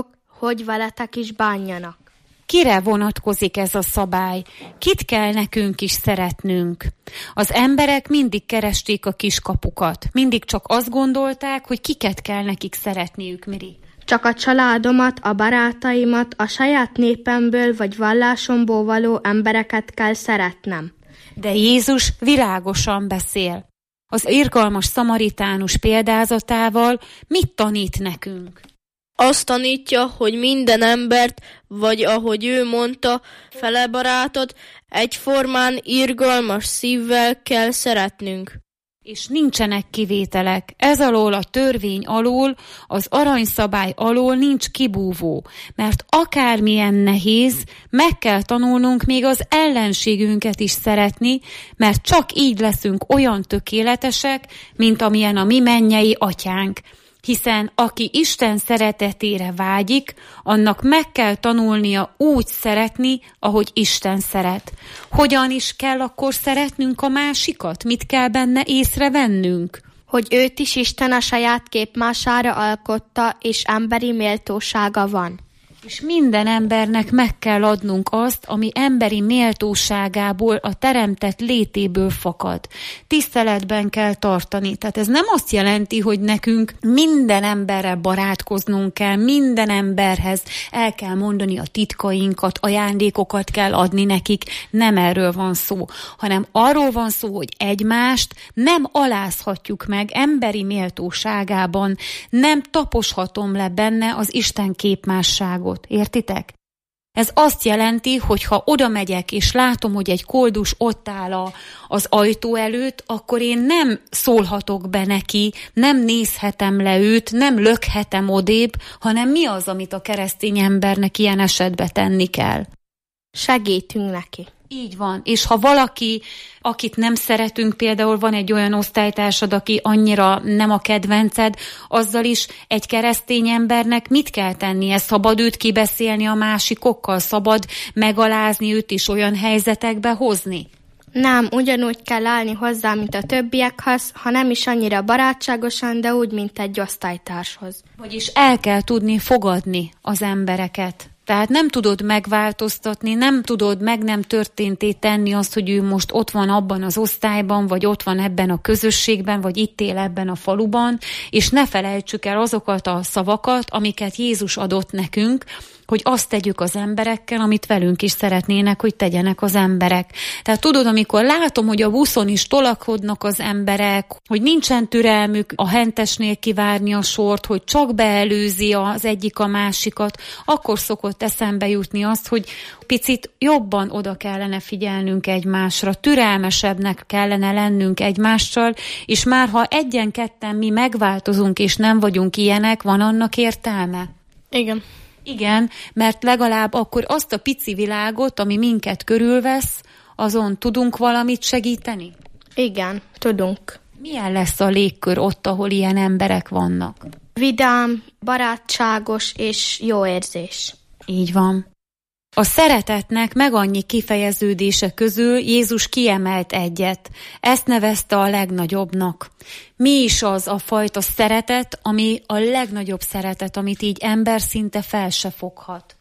hogy veletek is bánjanak. Kire vonatkozik ez a szabály? Kit kell nekünk is szeretnünk? Az emberek mindig keresték a kiskapukat. Mindig csak azt gondolták, hogy kiket kell nekik szeretniük, Miri. Csak a családomat, a barátaimat, a saját népemből vagy vallásomból való embereket kell szeretnem. De Jézus világosan beszél. Az irgalmas szamaritánus példázatával mit tanít nekünk? Azt tanítja, hogy minden embert, vagy ahogy ő mondta, fele barátot egyformán irgalmas szívvel kell szeretnünk. És nincsenek kivételek. Ez alól a törvény alól, az aranyszabály alól nincs kibúvó, mert akármilyen nehéz, meg kell tanulnunk még az ellenségünket is szeretni, mert csak így leszünk olyan tökéletesek, mint amilyen a mi mennyei atyánk. Hiszen aki Isten szeretetére vágyik, annak meg kell tanulnia úgy szeretni, ahogy Isten szeret. Hogyan is kell akkor szeretnünk a másikat? Mit kell benne észrevennünk? Hogy őt is Isten a saját képmására alkotta, és emberi méltósága van. És minden embernek meg kell adnunk azt, ami emberi méltóságából, a teremtett létéből fakad. Tiszteletben kell tartani. Tehát ez nem azt jelenti, hogy nekünk minden emberrel barátkoznunk kell, minden emberhez el kell mondani a titkainkat, ajándékokat kell adni nekik. Nem erről van szó, hanem arról van szó, hogy egymást nem alázhatjuk meg emberi méltóságában, nem taposhatom le benne az Isten képmásságot. Értitek? Ez azt jelenti, hogy ha oda megyek és látom, hogy egy koldus ott áll az ajtó előtt, akkor én nem szólhatok be neki, nem nézhetem le őt, nem lökhetem odébb, hanem mi az, amit a keresztény embernek ilyen esetben tenni kell? Segítünk neki. Így van. És ha valaki, akit nem szeretünk, például van egy olyan osztálytársad, aki annyira nem a kedvenced, azzal is egy keresztény embernek mit kell tennie? Szabad őt kibeszélni a másikokkal? Szabad megalázni őt is, olyan helyzetekbe hozni? Nem, ugyanúgy kell állni hozzá, mint a többiekhez, ha nem is annyira barátságosan, de úgy, mint egy osztálytárshoz. Vagyis el kell tudni fogadni az embereket. Tehát nem tudod megváltoztatni, nem tudod meg nem történté tenni azt, hogy ő most ott van abban az osztályban, vagy ott van ebben a közösségben, vagy itt él ebben a faluban, és ne felejtsük el azokat a szavakat, amiket Jézus adott nekünk, hogy azt tegyük az emberekkel, amit velünk is szeretnének, hogy tegyenek az emberek. Tehát tudod, amikor látom, hogy a buszon is tolakodnak az emberek, hogy nincsen türelmük a hentesnél kivárni a sort, hogy csak beelőzi az egyik a másikat, akkor szokott eszembe jutni azt, hogy picit jobban oda kellene figyelnünk egymásra, türelmesebbnek kellene lennünk egymással, és már ha egyen-ketten mi megváltozunk, és nem vagyunk ilyenek, van annak értelme? Igen. Igen, mert legalább akkor azt a pici világot, ami minket körülvesz, azon tudunk valamit segíteni? Igen, tudunk. Milyen lesz a légkör ott, ahol ilyen emberek vannak? Vidám, barátságos és jó érzés. Így van. A szeretetnek meg annyi kifejeződése közül Jézus kiemelt egyet. Ezt nevezte a legnagyobbnak. Mi is az a fajta szeretet, ami a legnagyobb szeretet, amit így ember szinte fel se foghat?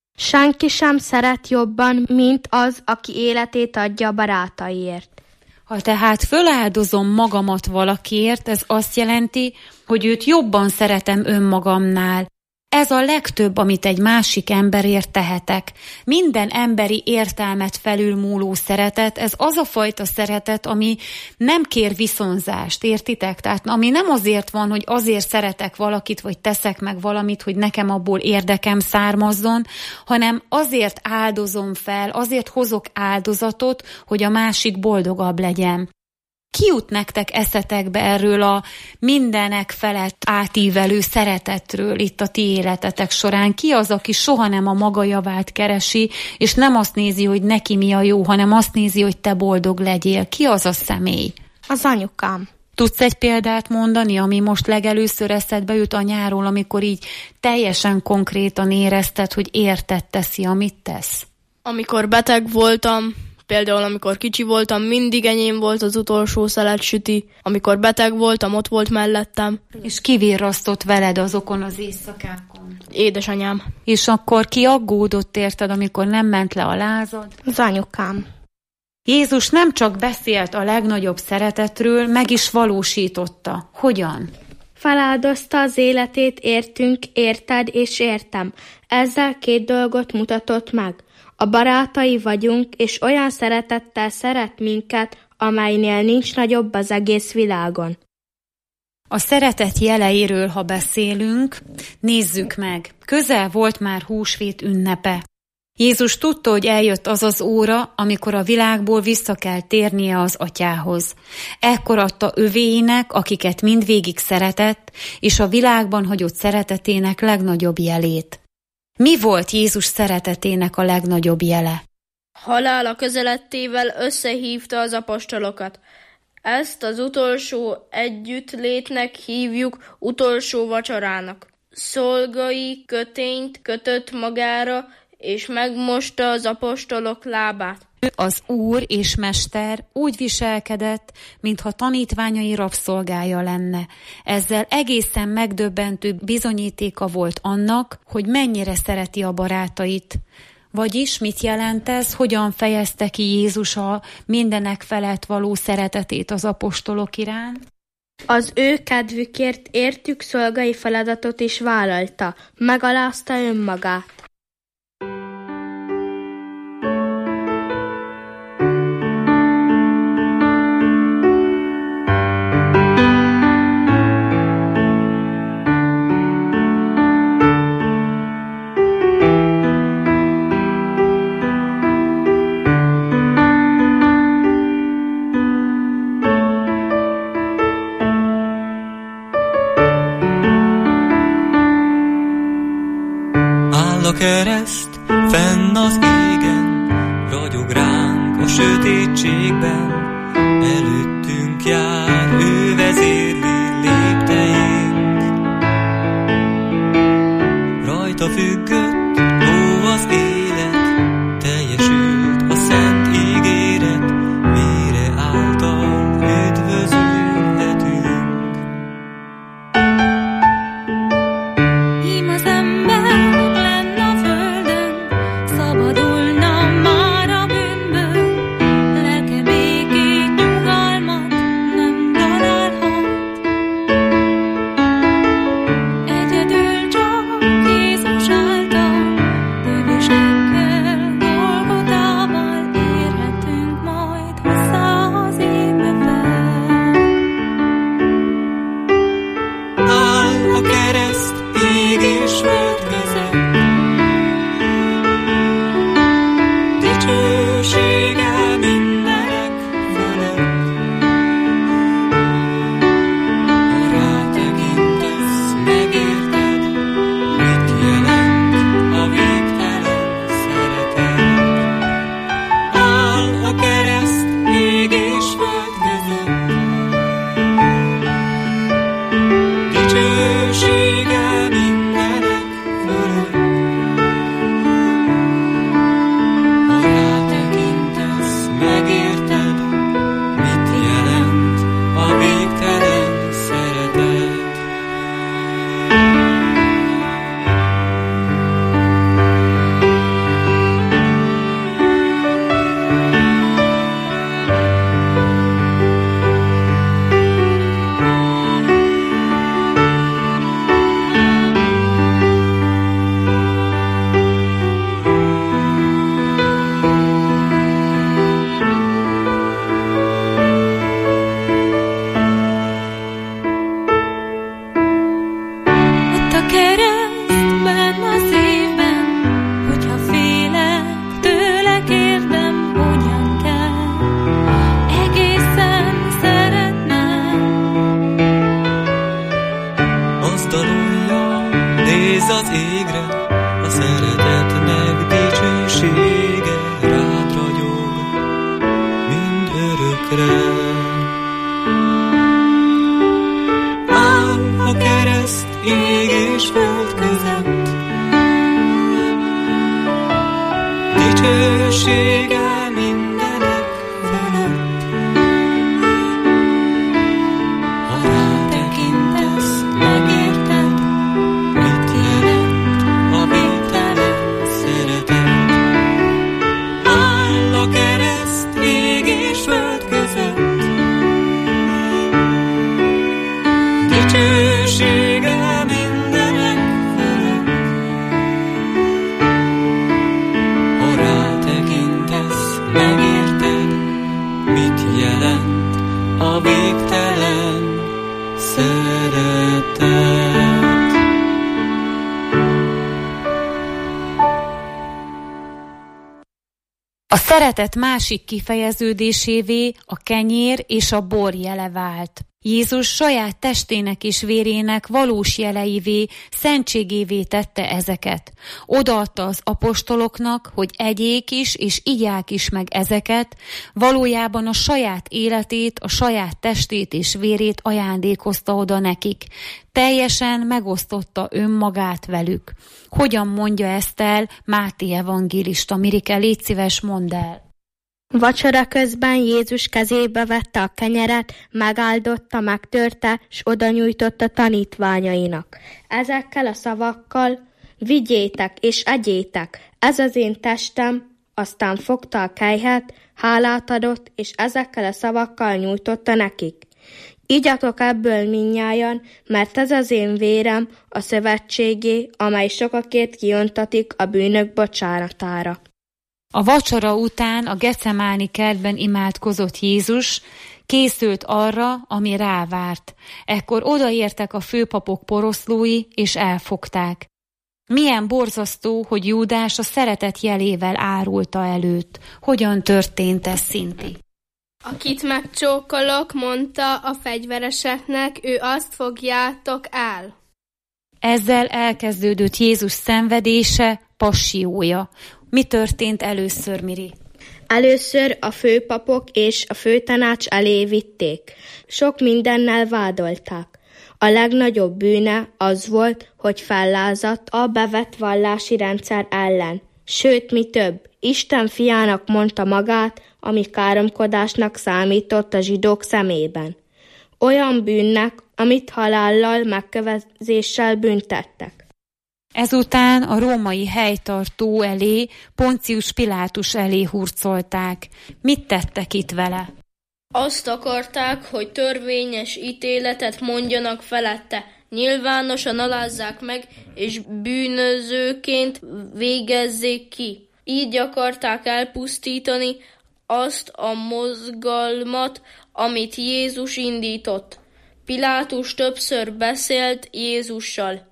Senki sem szeret jobban, mint az, aki életét adja a barátaiért. Ha tehát föláldozom magamat valakiért, ez azt jelenti, hogy őt jobban szeretem önmagamnál. Ez a legtöbb, amit egy másik emberért tehetek. Minden emberi értelmet felülmúló szeretet, ez az a fajta szeretet, ami nem kér viszonzást, értitek? Tehát ami nem azért van, hogy azért szeretek valakit, vagy teszek meg valamit, hogy nekem abból érdekem származzon, hanem azért áldozom fel, azért hozok áldozatot, hogy a másik boldogabb legyen. Ki jut nektek eszetekbe erről a mindenek felett átívelő szeretetről itt a ti életetek során? Ki az, aki soha nem a maga javát keresi, és nem azt nézi, hogy neki mi a jó, hanem azt nézi, hogy te boldog legyél? Ki az a személy? Az anyukám. Tudsz egy példát mondani, ami most legelőször eszedbe jut anyáról, amikor így teljesen konkrétan érezted, hogy érted teszi, amit tesz? Amikor beteg voltam, Például, amikor kicsi voltam, mindig enyém volt az utolsó szelet süti. Amikor beteg voltam, ott volt mellettem. És ki virrasztott veled azokon az éjszakákon? Édesanyám. És akkor ki aggódott érted, amikor nem ment le a lázad? Az anyukám. Jézus nem csak beszélt a legnagyobb szeretetről, meg is valósította. Hogyan? Feláldozta az életét értünk, érted és értem. Ezzel 2 dolgot mutatott meg. A barátai vagyunk, és olyan szeretettel szeret minket, amelynél nincs nagyobb az egész világon. A szeretet jeleiről, ha beszélünk, nézzük meg. Közel volt már húsvét ünnepe. Jézus tudta, hogy eljött az az óra, amikor a világból vissza kell térnie az atyához. Ekkor adta övéinek, akiket mindvégig szeretett, és a világban hagyott szeretetének legnagyobb jelét. Mi volt Jézus szeretetének a legnagyobb jele? Halála közelettével összehívta az apostolokat. Ezt az utolsó együttlétnek hívjuk utolsó vacsorának. Szolgai kötényt kötött magára, és megmosta az apostolok lábát. Az Úr és Mester úgy viselkedett, mintha tanítványai rabszolgája lenne. Ezzel egészen megdöbbentő bizonyítéka volt annak, hogy mennyire szereti a barátait. Vagyis mit jelent ez, hogyan fejezte ki Jézus a mindenek felett való szeretetét az apostolok iránt? Az ő kedvükért értük szolgai feladatot is vállalta, megalázta önmagát. A kereszt fenn az égen, ragyog ránk a sötétségben, előttünk jár, ő vezérli lépteink. Rajta függött, ó az élet, teljesült a szent ígéret, mire által üdvözülhetünk. Ím az ember lenne a földön, szabadulna már a bűnből, lelke békét, nyugalmat nem találhat. Egyedül csak Jézus által, bűnösekkel, Golgotával érhetünk majd hozzá az égbe fel. Áll a kereszt ég és föld között, dicsősége mindenek fölött. Ha rátekintesz, megérted, mit jelent a végtelen szeretet. Áll a kereszt ég és föld között, dicsősége mindenek fölött. Ha rátekintesz, megérted, mit jelent a végtelen szeretet. Ott a keresztben a szívben, hogyha félek tőle, kérdem, hogyan kell egészen szeretnem. Azt tanulja, nézz az égre, a szeretetnek dicsősége rád ragyog, mind örökre. Áll a kereszt ég és föld között, dicsősége mindenek A szeretet másik kifejeződésévé a kenyér és a bor jele vált. Jézus saját testének és vérének valós jeleivé, szentségévé tette ezeket. Odaadta az apostoloknak, hogy egyék is és igyák is meg ezeket, valójában a saját életét, a saját testét és vérét ajándékozta oda nekik. Teljesen megosztotta önmagát velük. Hogyan mondja ezt el Máté evangélista? Mirike, légy szíves, mondd el. Vacsora közben Jézus kezébe vette a kenyeret, megáldotta, megtörte, s oda nyújtotta tanítványainak. Ezekkel a szavakkal: vigyétek és egyétek, ez az én testem. Aztán fogta a kelyhet, hálát adott, és ezekkel a szavakkal nyújtotta nekik. Igyatok ebből mindnyájan, mert ez az én vérem, a szövetségé, amely sokakért kiontatik a bűnök bocsánatára. A vacsora után a Gecemáni kertben imádkozott Jézus, készült arra, ami rávárt. Ekkor odaértek a főpapok poroszlói, és elfogták. Milyen borzasztó, hogy Júdás a szeretet jelével árulta előtt. Hogyan történt ez, Szinti? Akit megcsókolok, mondta a fegyvereseknek, ő azt fogjátok el. Ezzel elkezdődött Jézus szenvedése, passiója. Mi történt először, Miri? Először a főpapok és a főtanács elé vitték. Sok mindennel vádolták. A legnagyobb bűne az volt, hogy fellázadt a bevett vallási rendszer ellen. Sőt, mi több, Isten fiának mondta magát, ami káromkodásnak számított a zsidók szemében. Olyan bűnnek, amit halállal, megkövezéssel büntettek. Ezután a római helytartó elé, Poncius Pilátus elé hurcolták. Mit tettek itt vele? Azt akarták, hogy törvényes ítéletet mondjanak felette, nyilvánosan alázzák meg, és bűnözőként végezzék ki. Így akarták elpusztítani azt a mozgalmat, amit Jézus indított. Pilátus többször beszélt Jézussal.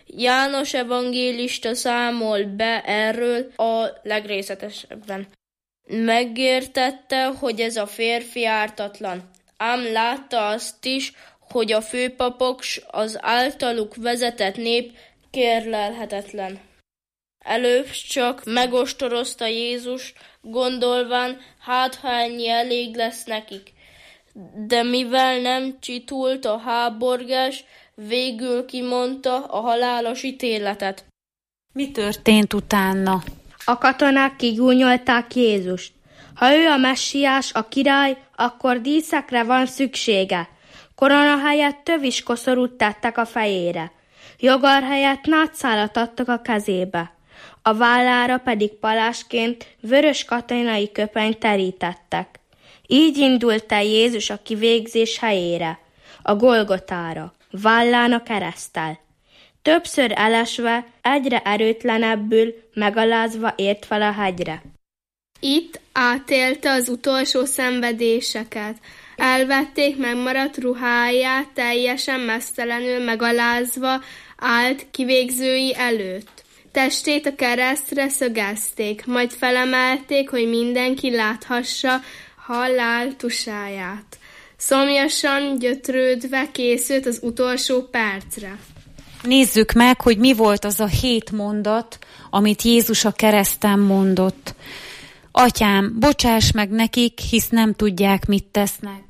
János evangélista számol be erről a legrészletesebben. Megértette, hogy ez a férfi ártatlan, ám látta azt is, hogy a főpapok s az általuk vezetett nép kérlelhetetlen. Előbb csak megostorozta Jézus, gondolván, hát ha ennyi elég lesz nekik. De mivel nem csitult a háborgás, végül kimondta a halálos ítéletet. Mi történt utána? A katonák kigúnyolták Jézust. Ha ő a messiás, a király, akkor díszekre van szüksége. Korona helyett töviskoszorút tettek a fejére. Jogar helyett nátszálat adtak a kezébe. A vállára pedig palásként vörös katonai köpenyt terítettek. Így indult el Jézus a kivégzés helyére, a Golgotára, vállán a kereszttel. Többször elesve, egyre erőtlenebbül, megalázva ért fel a hegyre. Itt átélte az utolsó szenvedéseket. Elvették megmaradt ruháját, teljesen meztelenül megalázva állt kivégzői előtt. Testét a keresztre szögezték, majd felemelték, hogy mindenki láthassa halál tusáját. Szomjasan gyötrődve készült az utolsó percre. Nézzük meg, hogy mi volt az a 7 mondat, amit Jézus a kereszten mondott. Atyám, bocsáss meg nekik, hisz nem tudják, mit tesznek.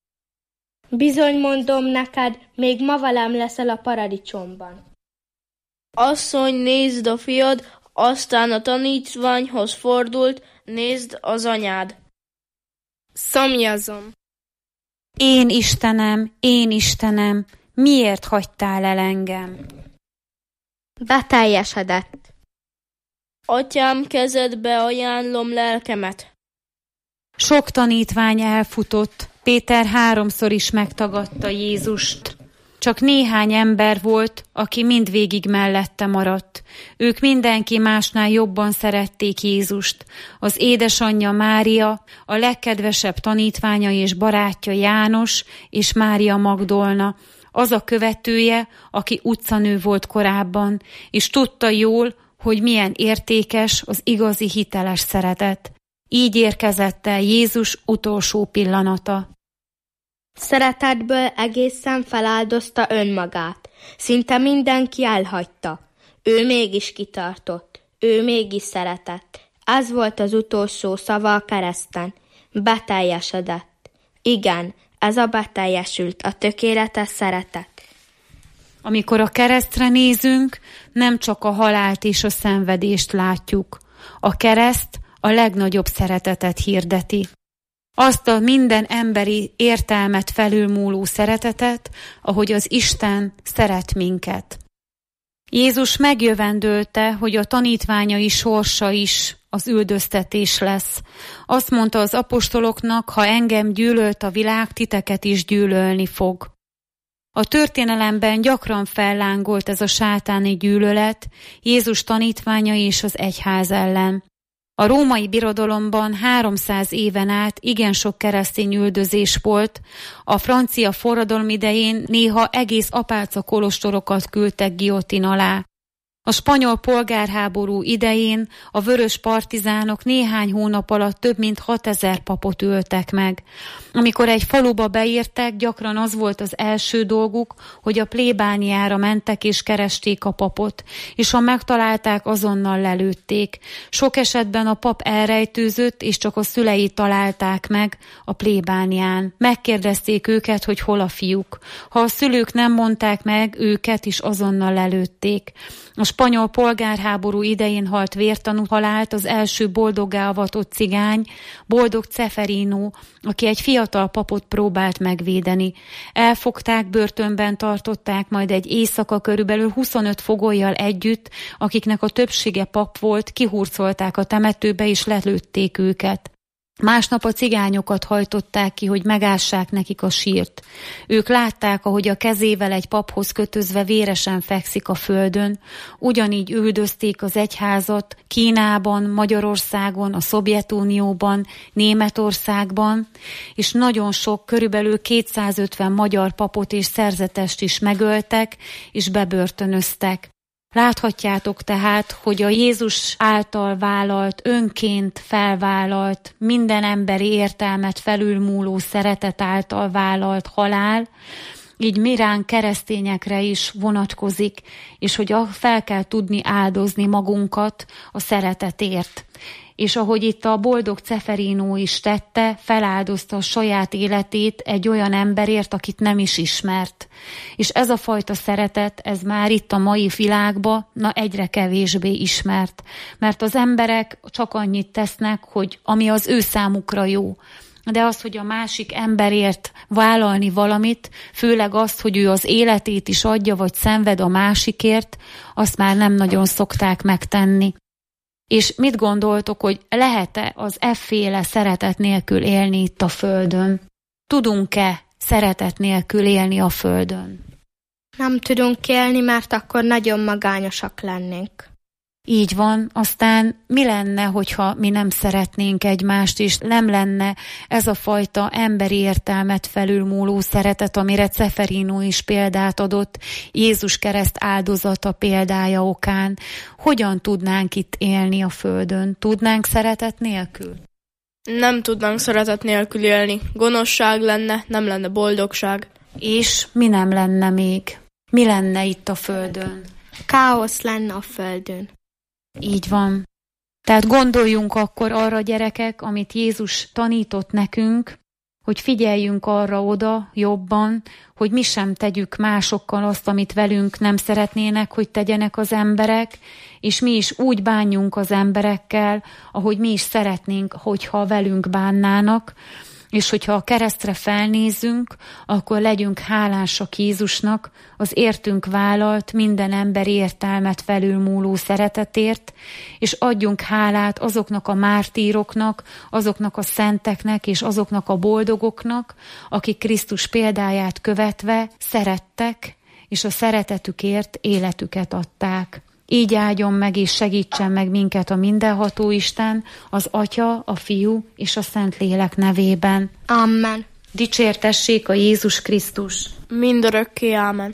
Bizony mondom neked, még ma velem leszel a paradicsomban. Asszony, nézd a fiad, aztán a tanítványhoz fordult, nézd az anyád. Szomjazom. Én Istenem, miért hagytál el engem? Beteljesedett. Atyám, kezedbe ajánlom lelkemet. Sok tanítvány elfutott, Péter 3-szor is megtagadta Jézust. Csak néhány ember volt, aki mindvégig mellette maradt. Ők mindenki másnál jobban szerették Jézust. Az édesanyja Mária, a legkedvesebb tanítványa és barátja János és Mária Magdolna, az a követője, aki utcanő volt korábban, és tudta jól, hogy milyen értékes az igazi hiteles szeretet. Így érkezett el Jézus utolsó pillanata. Szeretetből egészen feláldozta önmagát. Szinte mindenki elhagyta. Ő mégis kitartott. Ő mégis szeretett. Ez volt az utolsó szava a kereszten. Beteljesedett. Igen, ez a beteljesült, a tökéletes szeretet. Amikor a keresztre nézünk, nem csak a halált és a szenvedést látjuk. A kereszt a legnagyobb szeretetet hirdeti. Azt a minden emberi értelmet felülmúló szeretetet, ahogy az Isten szeret minket. Jézus megjövendölte, hogy a tanítványai sorsa is az üldöztetés lesz. Azt mondta az apostoloknak, ha engem gyűlölt a világ, titeket is gyűlölni fog. A történelemben gyakran fellángolt ez a sátáni gyűlölet Jézus tanítványai és az egyház ellen. A római birodalomban 300 éven át igen sok keresztény üldözés volt, a francia forradalom idején néha egész apáca kolostorokat küldtek guillotine alá. A spanyol polgárháború idején a vörös partizánok néhány hónap alatt több mint 6000 papot öltek meg. Amikor egy faluba beértek, gyakran az volt az első dolguk, hogy a plébániára mentek és keresték a papot, és ha megtalálták, azonnal lelőtték. Sok esetben a pap elrejtőzött, és csak a szülei találták meg a plébánián. Megkérdezték őket, hogy hol a fiúk. Ha a szülők nem mondták meg, őket is azonnal lelőtték. A spanyol polgárháború idején halt vértanú halált az első boldoggá avatott cigány, Boldog Ceferino, aki egy fiatal papot próbált megvédeni. Elfogták, börtönben tartották, majd egy éjszaka körülbelül 25 fogollyal együtt, akiknek a többsége pap volt, kihurcolták a temetőbe és lelőtték őket. Másnap a cigányokat hajtották ki, hogy megássák nekik a sírt. Ők látták, ahogy a kezével egy paphoz kötözve véresen fekszik a földön. Ugyanígy üldözték az egyházat Kínában, Magyarországon, a Szovjetunióban, Németországban, és nagyon sok, körülbelül 250 magyar papot és szerzetest is megöltek, és bebörtönöztek. Láthatjátok tehát, hogy a Jézus által vállalt, önként felvállalt, minden emberi értelmet felülmúló szeretet által vállalt halál, így mi ránk keresztényekre is vonatkozik, és hogy fel kell tudni áldozni magunkat a szeretetért. És ahogy itt a boldog Ceferino is tette, feláldozta a saját életét egy olyan emberért, akit nem is ismert. És ez a fajta szeretet, ez már itt a mai világban egyre kevésbé ismert. Mert az emberek csak annyit tesznek, hogy ami az ő számukra jó. De az, hogy a másik emberért vállalni valamit, főleg azt, hogy ő az életét is adja, vagy szenved a másikért, azt már nem nagyon szokták megtenni. És mit gondoltok, hogy lehet-e az efféle szeretet nélkül élni itt a Földön? Tudunk-e szeretet nélkül élni a Földön? Nem tudunk élni, mert akkor nagyon magányosak lennénk. Így van, aztán mi lenne, hogyha mi nem szeretnénk egymást, és nem lenne ez a fajta emberi értelmet felülmúló szeretet, amire Ceferino is példát adott, Jézus kereszt áldozata példája okán. Hogyan tudnánk itt élni a Földön? Tudnánk szeretet nélkül? Nem tudnánk szeretet nélkül élni. Gonoszság lenne, nem lenne boldogság. És mi nem lenne még? Mi lenne itt a Földön? Káosz lenne a Földön. Így van. Tehát gondoljunk akkor arra, gyerekek, amit Jézus tanított nekünk, hogy figyeljünk arra oda jobban, hogy mi sem tegyük másokkal azt, amit velünk nem szeretnének, hogy tegyenek az emberek, és mi is úgy bánjunk az emberekkel, ahogy mi is szeretnénk, hogyha velünk bánnának, és hogyha a keresztre felnézzünk, akkor legyünk hálásak Jézusnak az értünk vállalt minden emberi értelmet felülmúló szeretetért, és adjunk hálát azoknak a mártíroknak, azoknak a szenteknek és azoknak a boldogoknak, akik Krisztus példáját követve szerettek, és a szeretetükért életüket adták. Így áldjon meg és segítsen meg minket a mindenható Isten, az Atya, a Fiú és a Szentlélek nevében. Amen. Dicsértessék a Jézus Krisztus. Mindörökké ámen.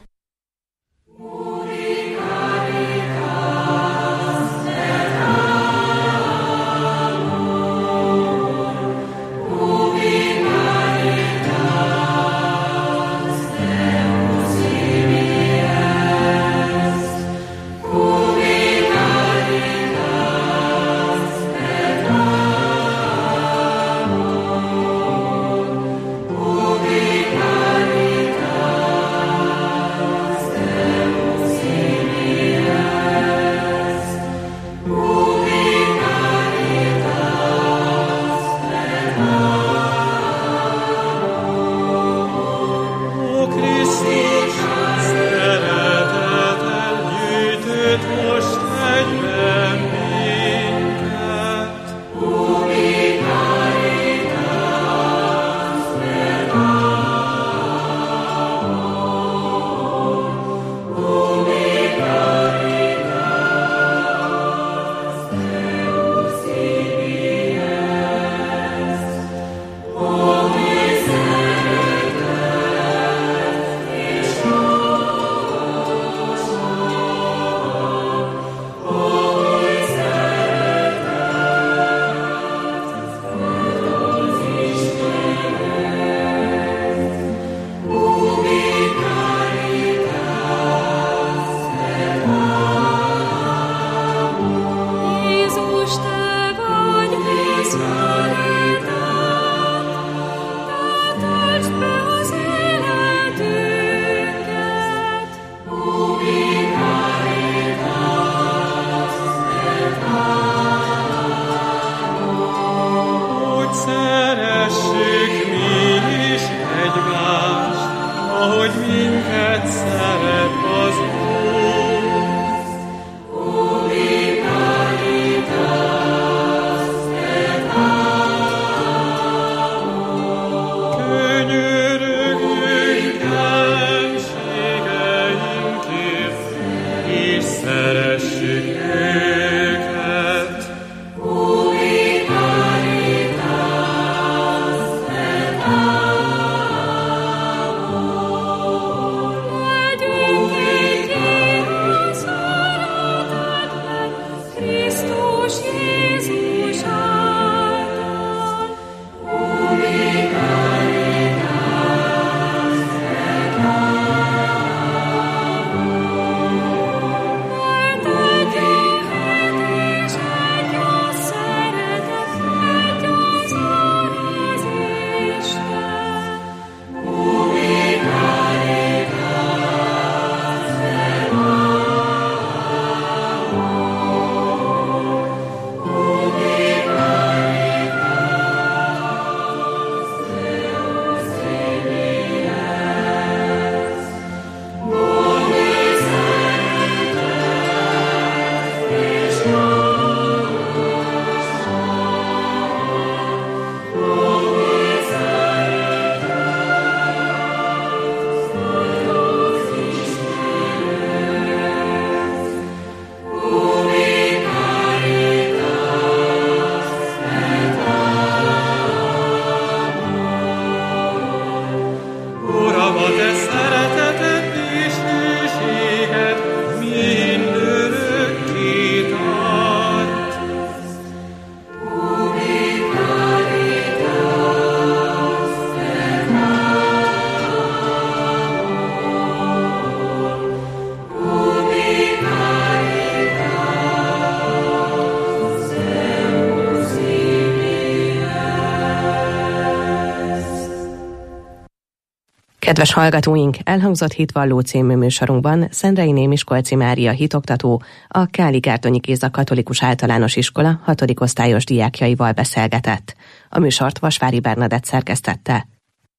Kedves hallgatóink, elhangzott Hitvalló című műsorunkban Szendrei Miskolci Mária hitoktató, a Káli-Gárdonyi Géza Katolikus Általános Iskola 6. osztályos diákjaival beszélgetett. A műsort Vasvári Bernadett szerkesztette.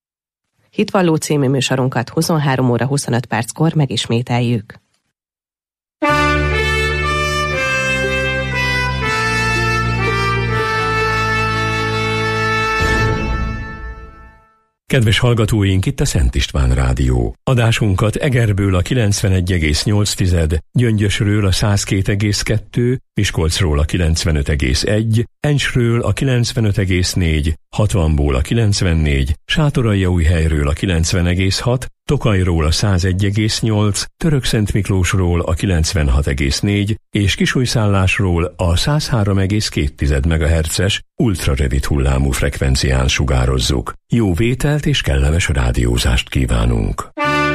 Hitvalló című műsorunkat 23 óra 25 perckor megismételjük. Kedves hallgatóink, itt a Szent István Rádió. Adásunkat Egerből a 91,8, Gyöngyösről a 102,2, Miskolcról a 95,1, Encsről a 95,4, Hatvanból a 94, Sátoraljaújhelyről a 90,6, Tokajról a 101,8, Törökszentmiklósról a 96,4 és Kisújszállásról a 103,2 MHz-es ultrarövid hullámú frekvencián sugározzuk. Jó vételt és kellemes rádiózást kívánunk!